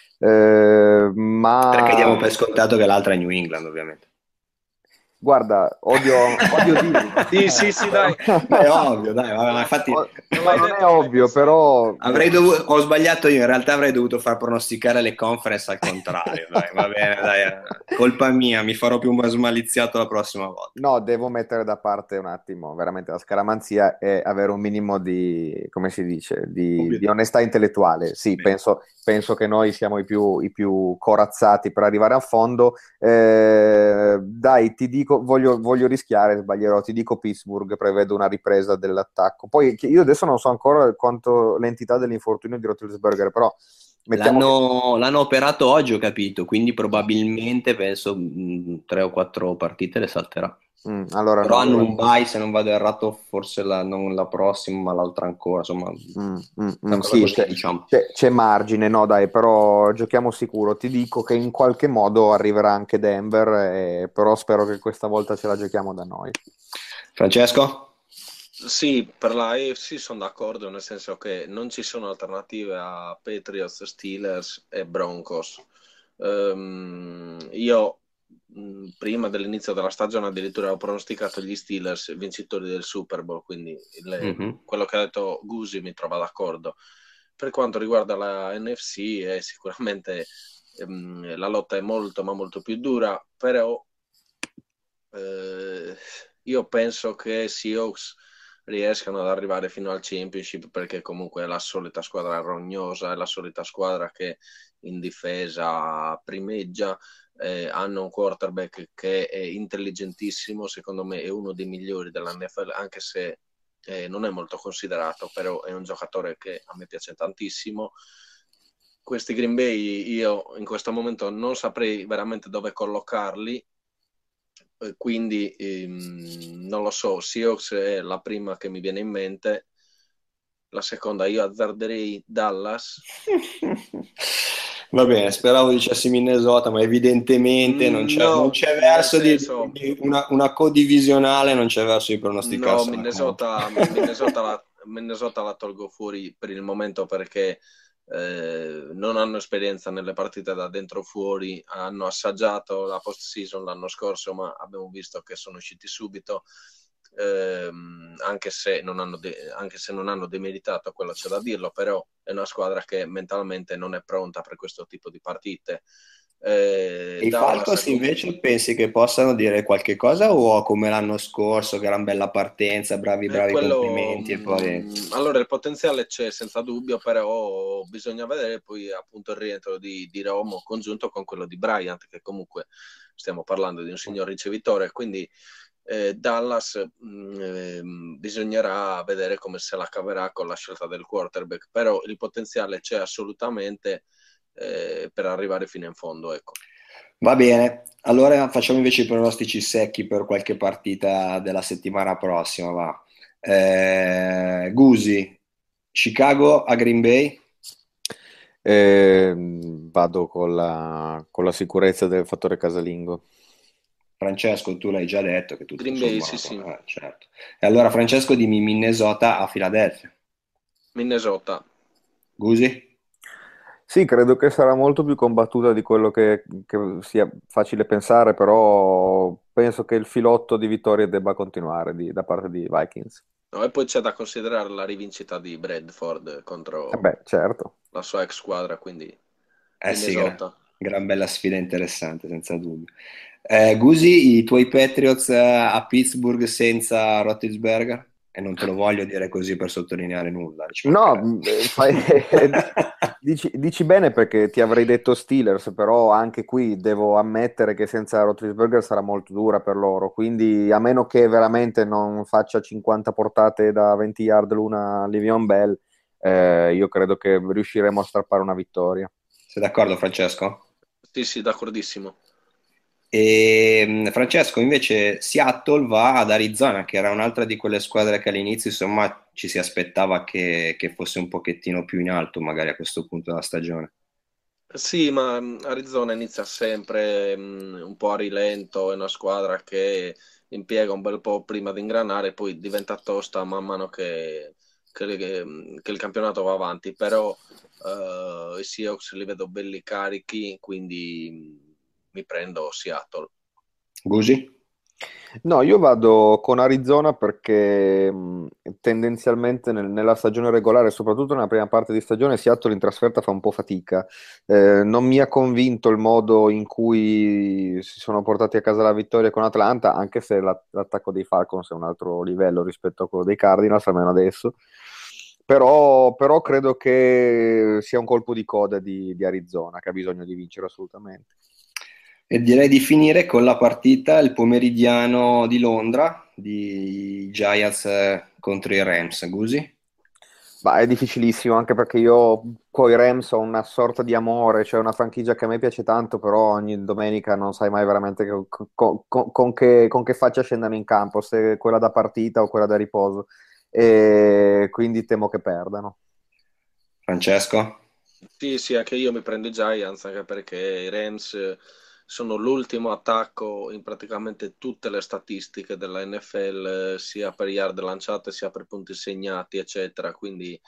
Eh, ma... Perché diamo per scontato che l'altra è New England, ovviamente. Guarda, odio, odio dirlo. Sì, sì, sì, dai. È ovvio, dai, ma infatti O- ma non è ovvio, però avrei dovuto, ho sbagliato io, in realtà avrei dovuto far pronosticare le conference al contrario, dai, va bene, dai, colpa mia, mi farò più smaliziato la prossima volta. no, devo mettere da parte un attimo veramente la scaramanzia e avere un minimo di, come si dice, di, di onestà intellettuale. Sì, Bene. penso, penso che noi siamo i più, i più corazzati per arrivare a fondo. Eh, dai, ti dico, voglio, voglio rischiare, sbaglierò, ti dico Pittsburgh, prevedo una ripresa dell'attacco. Poi io adesso non so ancora quanto l'entità dell'infortunio di Roethlisberger, però mettiamo L'hanno, l'hanno operato oggi, ho capito, quindi probabilmente penso mh, tre o quattro partite le salterà. che... Mm, allora Però no, hanno allora- un bye, se non vado errato, forse la, non la prossima, ma l'altra ancora, insomma, Mm, mm, una mm, cosa sì, così, c'è, diciamo. c'è- c'è margine, no dai, però giochiamo sicuro. Ti dico che in qualche modo arriverà anche Denver, eh, però spero che questa volta ce la giochiamo da noi. Francesco? Sì, per la A F C sono d'accordo, nel senso che non ci sono alternative a Patriots, Steelers e Broncos. Ehm, io mh, prima dell'inizio della stagione addirittura ho pronosticato gli Steelers vincitori del Super Bowl, quindi le- Mhm. quello che ha detto Gusi mi trova d'accordo. Per quanto riguarda la N F C, è sicuramente ehm, la lotta è molto ma molto più dura, però eh, io penso che Seahawks riescano ad arrivare fino al championship, perché comunque è la solita squadra rognosa, è la solita squadra che in difesa primeggia, eh, hanno un quarterback che è intelligentissimo, secondo me è uno dei migliori dell'N F L, anche se eh, non è molto considerato, però è un giocatore che a me piace tantissimo. Questi Green Bay io in questo momento non saprei veramente dove collocarli, quindi ehm, non lo so. Seahawks è la prima che mi viene in mente, la seconda io azzarderei Dallas. Va bene, speravo dicessi Minnesota, ma evidentemente non c'è, No, non c'è nel verso di, senso- di una, una codivisionale, non c'è verso di No, pronosticarsela. Minnesota, Minnesota, la, Minnesota la tolgo fuori per il momento perché eh, non hanno esperienza nelle partite da dentro fuori, hanno assaggiato la post season l'anno scorso, ma abbiamo visto che sono usciti subito, ehm, anche se non hanno de- anche se non hanno demeritato, quello c'è da dirlo, però è una squadra che mentalmente non è pronta per questo tipo di partite. Eh, E i Dallas Falcons com- invece pensi che possano dire qualche cosa o come l'anno scorso, che era una bella partenza, bravi Eh, bravi quello, complimenti e poi... mh, allora il potenziale c'è senza dubbio, però bisogna vedere poi appunto il rientro di, di Romo congiunto con quello di Bryant, che comunque stiamo parlando di un signor ricevitore, quindi eh, Dallas mh, eh, bisognerà vedere come se la caverà con la scelta del quarterback, però il potenziale c'è assolutamente eh, per arrivare fino in fondo, ecco. Va bene, allora facciamo invece i pronostici secchi per qualche partita della settimana prossima, va. Eh, Gusi, Chicago a Green Bay? Eh, vado con la, con la sicurezza del fattore casalingo. Francesco, tu l'hai già detto che tutto Green Bay, sommato, sì, sì. eh, certo. E allora Francesco dimmi Minnesota a Filadelfia. Minnesota. Gusi? Sì, credo che sarà molto più combattuta di quello che, che sia facile pensare, però penso che il filotto di vittorie debba continuare di- da parte di Vikings. No, e poi c'è da considerare la rivincita di Bradford contro Eh beh, certo. la sua ex squadra, quindi Eh sì, gran, Minnesota. gran bella sfida interessante, senza dubbio. Eh, Gusi, i tuoi Patriots eh, a Pittsburgh senza Roethlisberger? E non te lo voglio dire così per sottolineare nulla. ci No, mancherebbe. eh, fai- dici, dici bene perché ti avrei detto Steelers, però anche qui devo ammettere che senza Roethlisberger sarà molto dura per loro, quindi a meno che veramente non faccia cinquanta portate da venti yard l'una a Le'Veon Bell, eh, io credo che riusciremo a strappare una vittoria. Sei d'accordo, Francesco? Sì, sì, d'accordissimo. E mh, Francesco, invece, Seattle va ad Arizona, che era un'altra di quelle squadre che all'inizio, insomma, ci si aspettava che, che fosse un pochettino più in alto, magari a questo punto della stagione. Sì, ma mh, Arizona inizia sempre mh, un po' a rilento, è una squadra che impiega un bel po' prima di ingranare, poi diventa tosta man mano che, che- che- che il campionato va avanti, però eh, i Seahawks li vedo belli carichi, quindi mh, mi prendo Seattle. Gusi? No, io vado con Arizona perché mh, tendenzialmente nel- nella stagione regolare, soprattutto nella prima parte di stagione, Seattle in trasferta fa un po' fatica. Eh, non mi ha convinto il modo in cui si sono portati a casa la vittoria con Atlanta, anche se la- l'attacco dei Falcons è un altro livello rispetto a quello dei Cardinals, almeno adesso. Però, però credo che sia un colpo di coda di, di Arizona, che ha bisogno di vincere assolutamente. E direi di finire con la partita, il pomeridiano di Londra, di Giants eh, contro i Rams. Gusi? Ma è difficilissimo anche perché io con i Rams ho una sorta di amore, cioè una franchigia che a me piace tanto, però ogni domenica non sai mai veramente co- co- co- con, che, con che faccia scendono in campo, se quella da partita o quella da riposo, e quindi temo che perdano. Francesco? Sì, sì, anche io mi prendo i Giants, anche perché i Rams eh, sono l'ultimo attacco in praticamente tutte le statistiche della N F L, eh, sia per yard lanciate, sia per punti segnati, eccetera. Quindi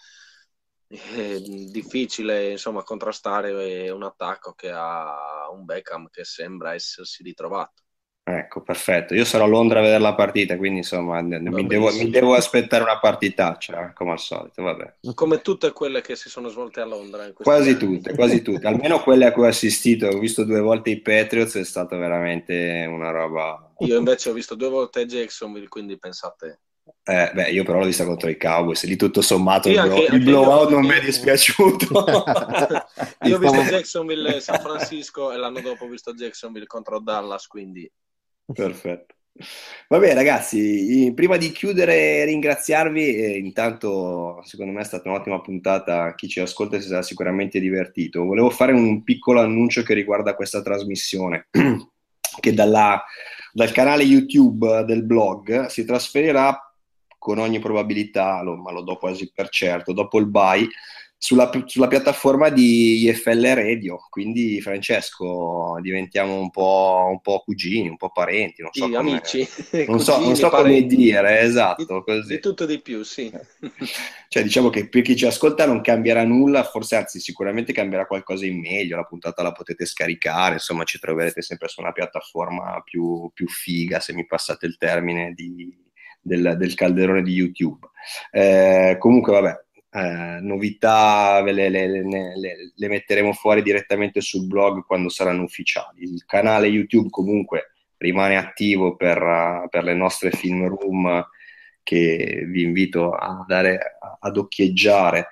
è difficile, insomma, contrastare un attacco che ha un Beckham che sembra essersi ritrovato. Ecco, perfetto. Io sarò a Londra a vedere la partita, quindi insomma ne- Va mi devo, mi benissimo. devo aspettare una partitaccia, eh, come al solito, vabbè. Come tutte quelle che si sono svolte a Londra in questi Quasi anni. tutte, quasi tutte, almeno quelle a cui ho assistito, ho visto due volte i Patriots, è stata veramente una roba... Io invece ho visto due volte Jacksonville, quindi pensate. Eh, beh, io però l'ho vista contro i Cowboys, lì tutto sommato Sì, il, anche, blow, il anche blowout io, non mi è io, dispiaciuto. io ho visto Stavo- Jacksonville e San Francisco e l'anno dopo ho visto Jacksonville contro Dallas, quindi Perfetto. Vabbè ragazzi, i- prima di chiudere e ringraziarvi, eh, intanto secondo me è stata un'ottima puntata, chi ci ascolta si sarà sicuramente divertito. Volevo fare un piccolo annuncio che riguarda questa trasmissione, che dalla- dal canale YouTube del blog si trasferirà con ogni probabilità, lo- ma lo do quasi per certo, dopo il bye, sulla, sulla piattaforma di I F L Radio. Quindi Francesco, diventiamo un po', un po' cugini, un po' parenti, non so sì, come, amici, non so, non cugini, so come parenti, dire, di, esatto, di così. tutto e di più, sì. Cioè, diciamo che per chi ci ascolta non cambierà nulla, forse anzi sicuramente cambierà qualcosa in meglio, la puntata la potete scaricare, insomma ci troverete sempre su una piattaforma più, più figa, se mi passate il termine, di, del, del calderone di YouTube. Eh, comunque vabbè, eh, novità ve le, le- le- le- le metteremo fuori direttamente sul blog quando saranno ufficiali. Il canale YouTube comunque rimane attivo per, uh, per le nostre film room, che vi invito a dare ad occhieggiare,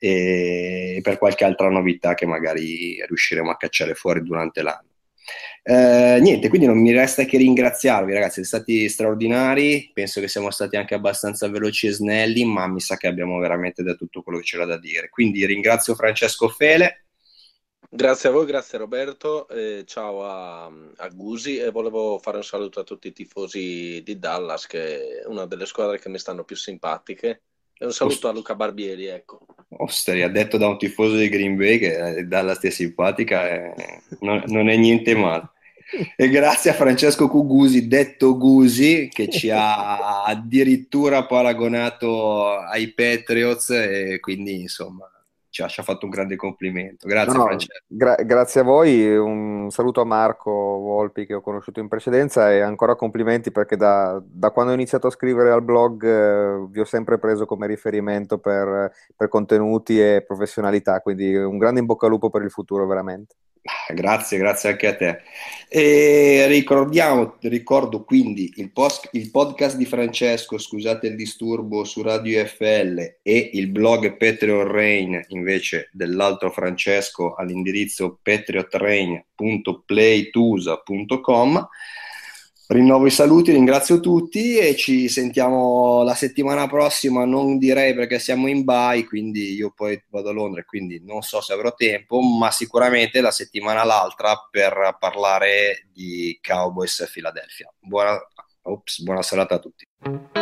e per qualche altra novità che magari riusciremo a cacciare fuori durante l'anno. Eh, niente, quindi non mi resta che ringraziarvi ragazzi, siete stati straordinari, penso che siamo stati anche abbastanza veloci e snelli, ma mi sa che abbiamo veramente detto tutto quello che c'era da dire. Quindi ringrazio Francesco Fele. Grazie a voi, grazie Roberto, eh, ciao a, a Gusi, e volevo fare un saluto a tutti i tifosi di Dallas, che è una delle squadre che mi stanno più simpatiche, e un saluto a Luca Barbieri, ecco. Osteri, ha detto da un tifoso di Green Bay che eh, dalla stia simpatica, eh, non, non è niente male. E grazie a Francesco Cugusi, detto Gusi, che ci ha addirittura paragonato ai Patriots, e quindi insomma ci ha, ci ha fatto un grande complimento. No, Grazie no, Francesco. gra- grazie a voi, un saluto a Marco Volpi che ho conosciuto in precedenza e ancora complimenti perché da, da quando ho iniziato a scrivere al blog eh, vi ho sempre preso come riferimento per, per contenuti e professionalità, quindi un grande in bocca al lupo per il futuro veramente. Grazie, grazie anche a te. E ricordiamo, ricordo quindi il, post, il podcast di Francesco, scusate il disturbo, su Radio F L, e il blog Patriot Rain invece dell'altro Francesco all'indirizzo patriotrain punto playtusa punto com. Rinnovo i saluti, ringrazio tutti e ci sentiamo la settimana prossima, non direi perché siamo in bye, quindi io poi vado a Londra, quindi non so se avrò tempo, ma sicuramente la settimana l'altra per parlare di Cowboys Philadelphia. Buona, ops, buona serata a tutti.